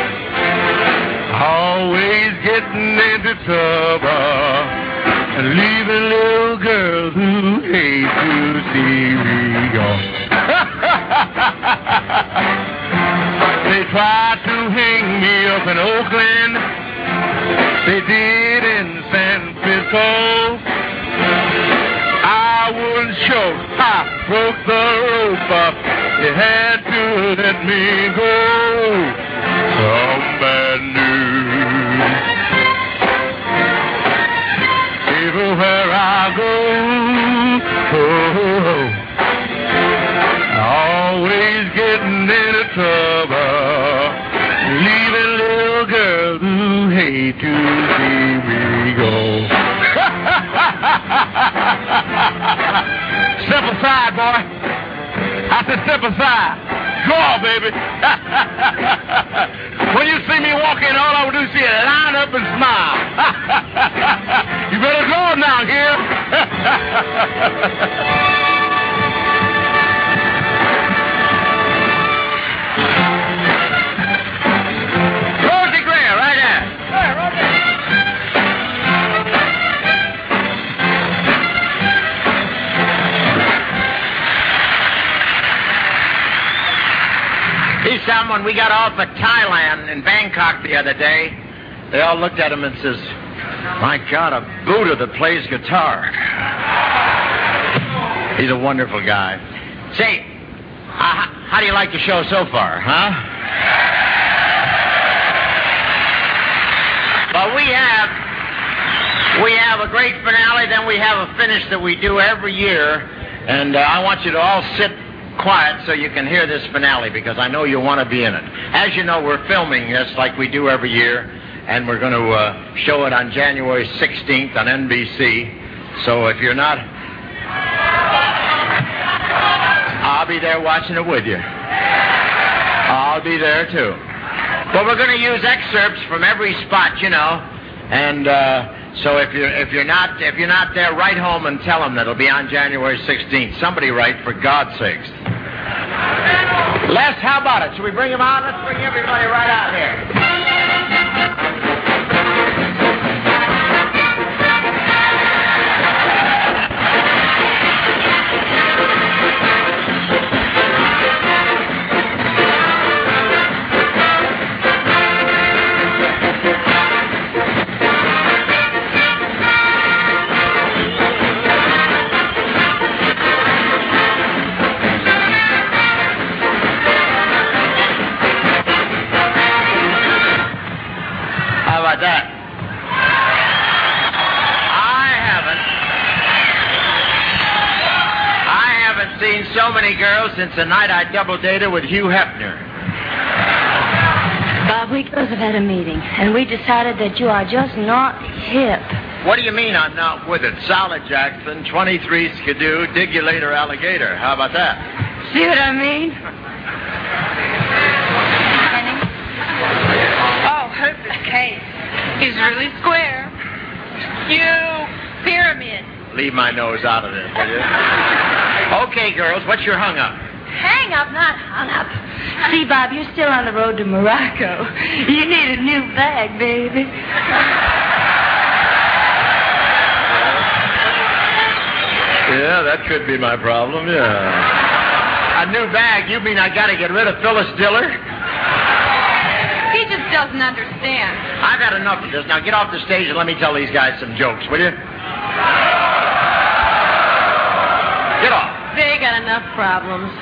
always getting into trouble, leaving little girls who hate to see me go. They tried to hang me up in Oakland, they did in San Francisco. I wouldn't choke, I broke the rope, they had to let me go. Some bad news. Everywhere I go, Tuesday we go. Step aside, boy. I said step aside. Go on, baby. When you see me walk in, all I would do is see you line up and smile. You better go now, here. Rosie Greer, right there. Hey, Rosie. He's someone we got off at Thailand in Bangkok the other day. They all looked at him and says, my God, a Buddha that plays guitar. He's a wonderful guy. Say, uh, how do you like the show so far, huh? Well, we have, we have a great finale, then we have a finish that we do every year. And uh, I want you to all sit quiet so you can hear this finale, because I know you want to be in it. As you know, we're filming this like we do every year, and we're going to uh, show it on January sixteenth on N B C. So if you're not, I'll be there watching it with you. I'll be there too. But we're going to use excerpts from every spot, you know, and uh, so if you're if you're not if you're not there, write home and tell them that it'll be on January sixteenth. Somebody write, for God's sakes. Les, how about it? Should we bring him out? Let's bring everybody right out here. That. I haven't. I haven't seen so many girls since the night I double dated with Hugh Hefner. Bob, we girls have had a meeting, and we decided that you are just not hip. What do you mean I'm not with it? Solid Jackson, twenty-three Skidoo, dig you later, alligator. How about that? See what I mean? Oh, hopeless case. He's really square. You pyramid. Leave my nose out of this, will you? Okay, girls, what's your hung up? Hang up, not hung up. See, Bob, you're still on the road to Morocco. You need a new bag, baby. Yeah, that could be my problem, yeah. A new bag? You mean I gotta get rid of Phyllis Diller? He just doesn't understand. I've had enough of this. Now get off the stage and let me tell these guys some jokes, will you? Get off. They got enough problems.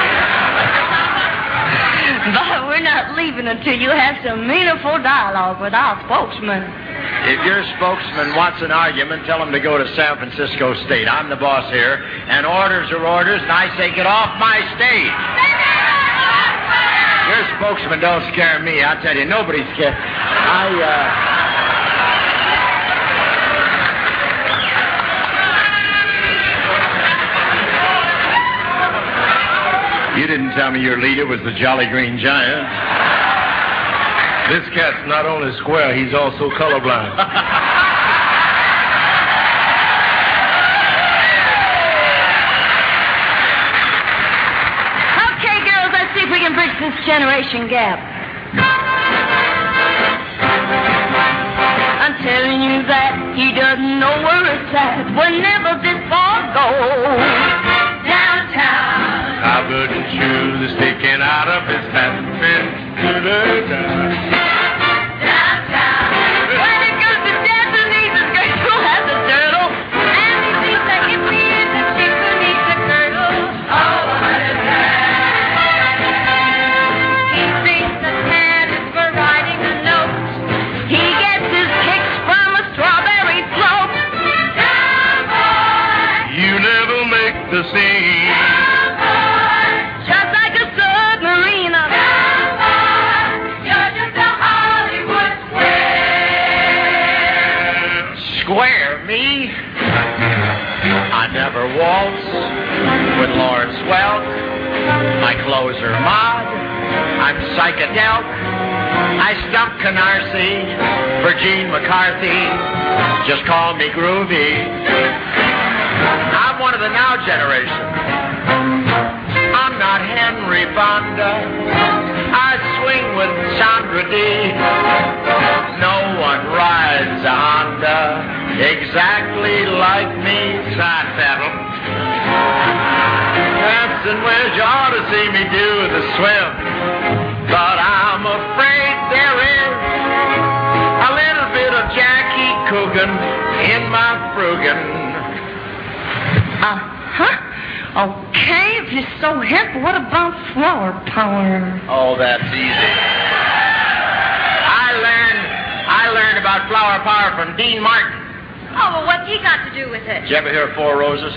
But we're not leaving until you have some meaningful dialogue with our spokesman. If your spokesman wants an argument, tell him to go to San Francisco State. I'm the boss here, and orders are orders, and I say get off my stage. Your spokesman don't scare me. I tell you, nobody's scared. I, uh... You didn't tell me your leader was the Jolly Green Giant. This cat's not only square, he's also colorblind. Okay, girls, let's see if we can bridge this generation gap. I'm telling you that he doesn't know where it's at whenever this ball goes downtown. How good and shoes is sticking out of his hat. Downtown. When it goes to dancing, he's as graceful as a turtle. And he seems like if he is a chick who needs a girdle. Oh, what a time. He thinks a cat is for riding a note. He gets his kicks from a strawberry throat. Down, boy. You never make the scene. Just like a submarine. You're just square, me. I never waltz with Lawrence Welk. My clothes are mod. I'm psychedelic. I stump Canarsie for Gene McCarthy. Just call me groovy. I'm one of the now generation. I'm not Henry Fonda. I swing with Sandra Dee. No one rides a Honda exactly like me. Side saddle. Dancing where you ought to see me do the swim. But I'm afraid there is a little bit of Jackie Coogan in my Frugan. Uh-huh. Okay, if you're so hip, what about flower power? Oh, that's easy. I learned I learned about flower power from Dean Martin. Oh, well, what's he got to do with it? Did you ever hear of Four Roses?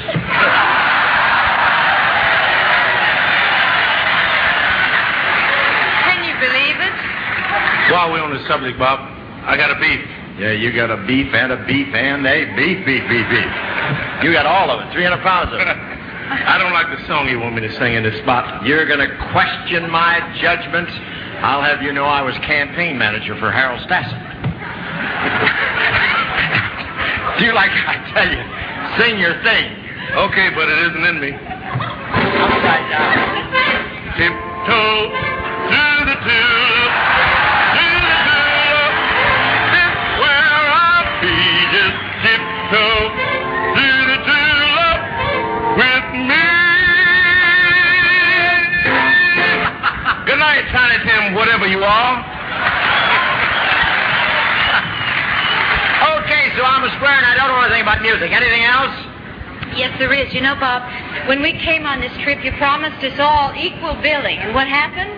Can you believe it? While we're on the subject, Bob, I got a beef. Yeah, you got a beef and a beef and a beef, beef, beef, beef. You got all of it, three hundred pounds of it. I don't like the song you want me to sing in this spot. You're going to question my judgment? I'll have you know I was campaign manager for Harold Stassen. Do you like, I tell you, sing your thing. Okay, but it isn't in me. Upside down. Tiptoe through the tulip, through the tulip. This where I'll be, just tiptoe through the tulip with me. Good night, Tiny Tim, whatever you are. Okay, so I'm a square and I don't know anything about music. Anything else? Yes, there is. You know, Bob, when we came on this trip, you promised us all equal billing. And what happens?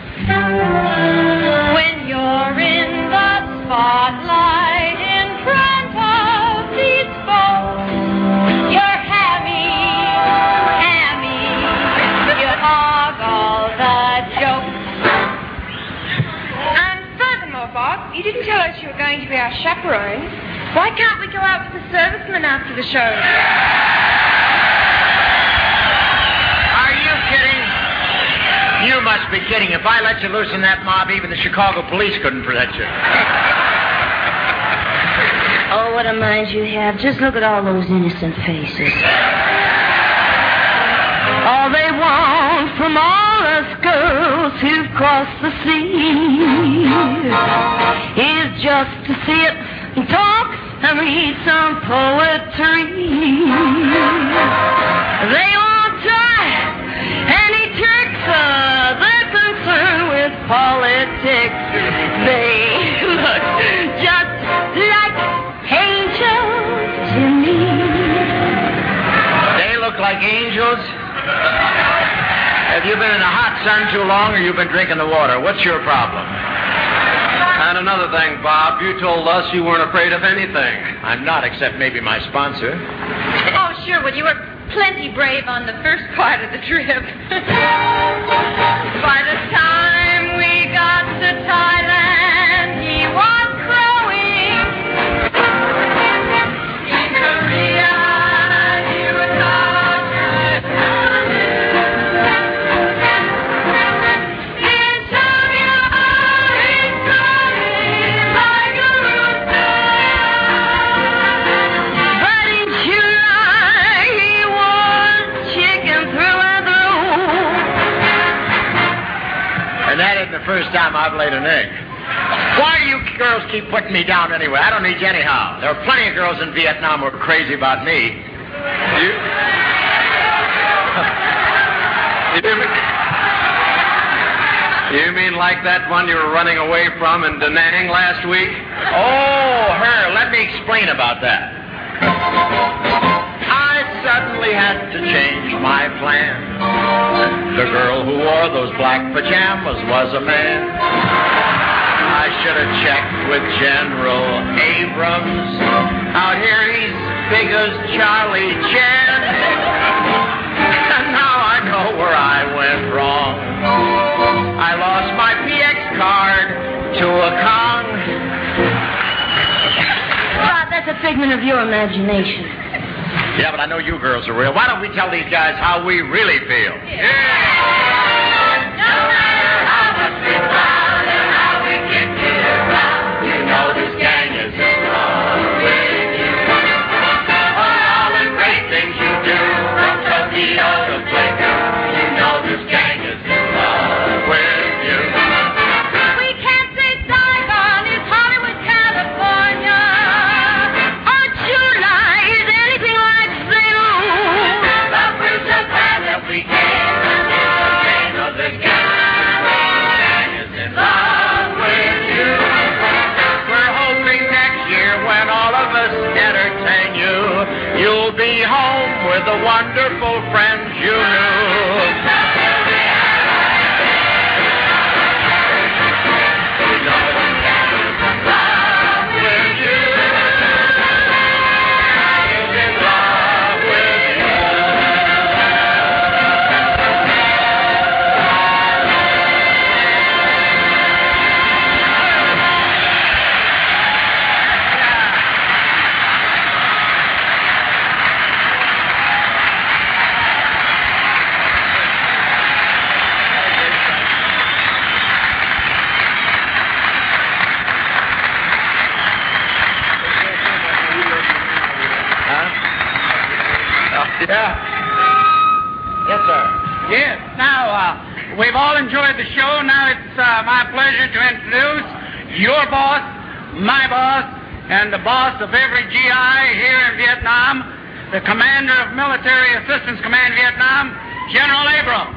When you're in the spotlight in front of these folks, you're hammy, hammy. You hog all the jokes. And furthermore, Bob, you didn't tell us you were going to be our chaperone. Why can't we go out with the servicemen after the show? Are you kidding? You must be kidding. If I let you loose in that mob, even the Chicago police couldn't protect you. Oh, what a mind you have. Just look at all those innocent faces. All they want from all us girls who've crossed the sea is just to see it and talk and read some poetry. They won't try any tricks. Uh, they're concerned with politics. They look just like angels to me. They look like angels? Have you been in the hot sun too long or you've been drinking the water? What's your problem? And another thing, Bob, you told us you weren't afraid of anything. I'm not, except maybe my sponsor. Oh, sure. Well, you were plenty brave on the first part of the trip. By the time we got to Thailand, he was crowing. In Korea, he was talking. In Tokyo, he's crowing like a rooster. But in July, he was chicken through and through. And that isn't the first time I've laid an egg. Why do you girls keep putting me down anyway? I don't need you anyhow. There are plenty of girls in Vietnam who are crazy about me. You... you, mean, you mean like that one you were running away from in Da Nang last week? Oh, her. Let me explain about that. I suddenly had to change my plan. The girl who wore those black pajamas was a man. I should have checked with General Abrams. Out here he's big as Charlie Chan. And now I know where I went wrong. I lost my P X card to a Kong. Bob, that's a figment of your imagination. Yeah, but I know you girls are real. Why don't we tell these guys how we really feel? Yeah. No matter how much we ride and how we kick it around, you know this gang is in love with you. For all the great things you do, from Tokyo to Plato, you know this gang is in love with you. We can't say Saigon is Hollywood, California. Or July is anything like Seoul. But we're so glad that we came. The name of the gang is in love with you. We're hoping next year when all of us entertain you, you'll be home with the wonderful friends you knew. Yeah. Yes, sir. Yes. Now, uh, we've all enjoyed the show. Now it's uh, my pleasure to introduce your boss, my boss, and the boss of every G I here in Vietnam, the commander of Military Assistance Command Vietnam, General Abrams.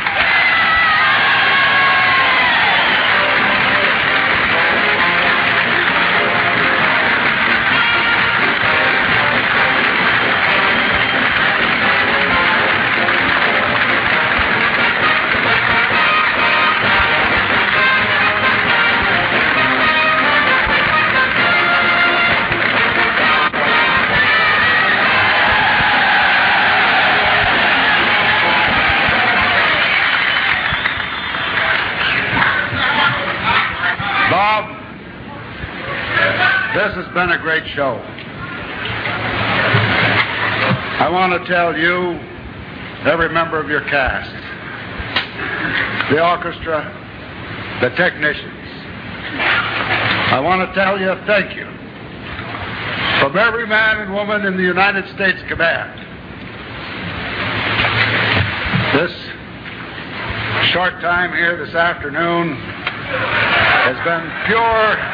This has been a great show. I want to tell you, every member of your cast, the orchestra, the technicians, I want to tell you thank you from every man and woman in the United States Command. This short time here this afternoon has been pure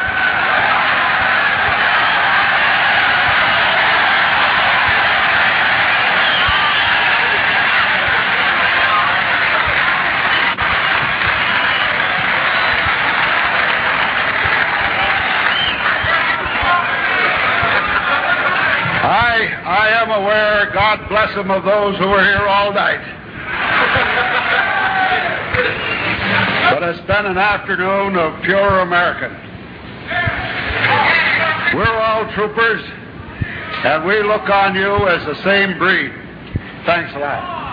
I am aware, God bless them, of those who were here all night. But it's been an afternoon of pure American. We're all troopers, and we look on you as the same breed. Thanks a lot.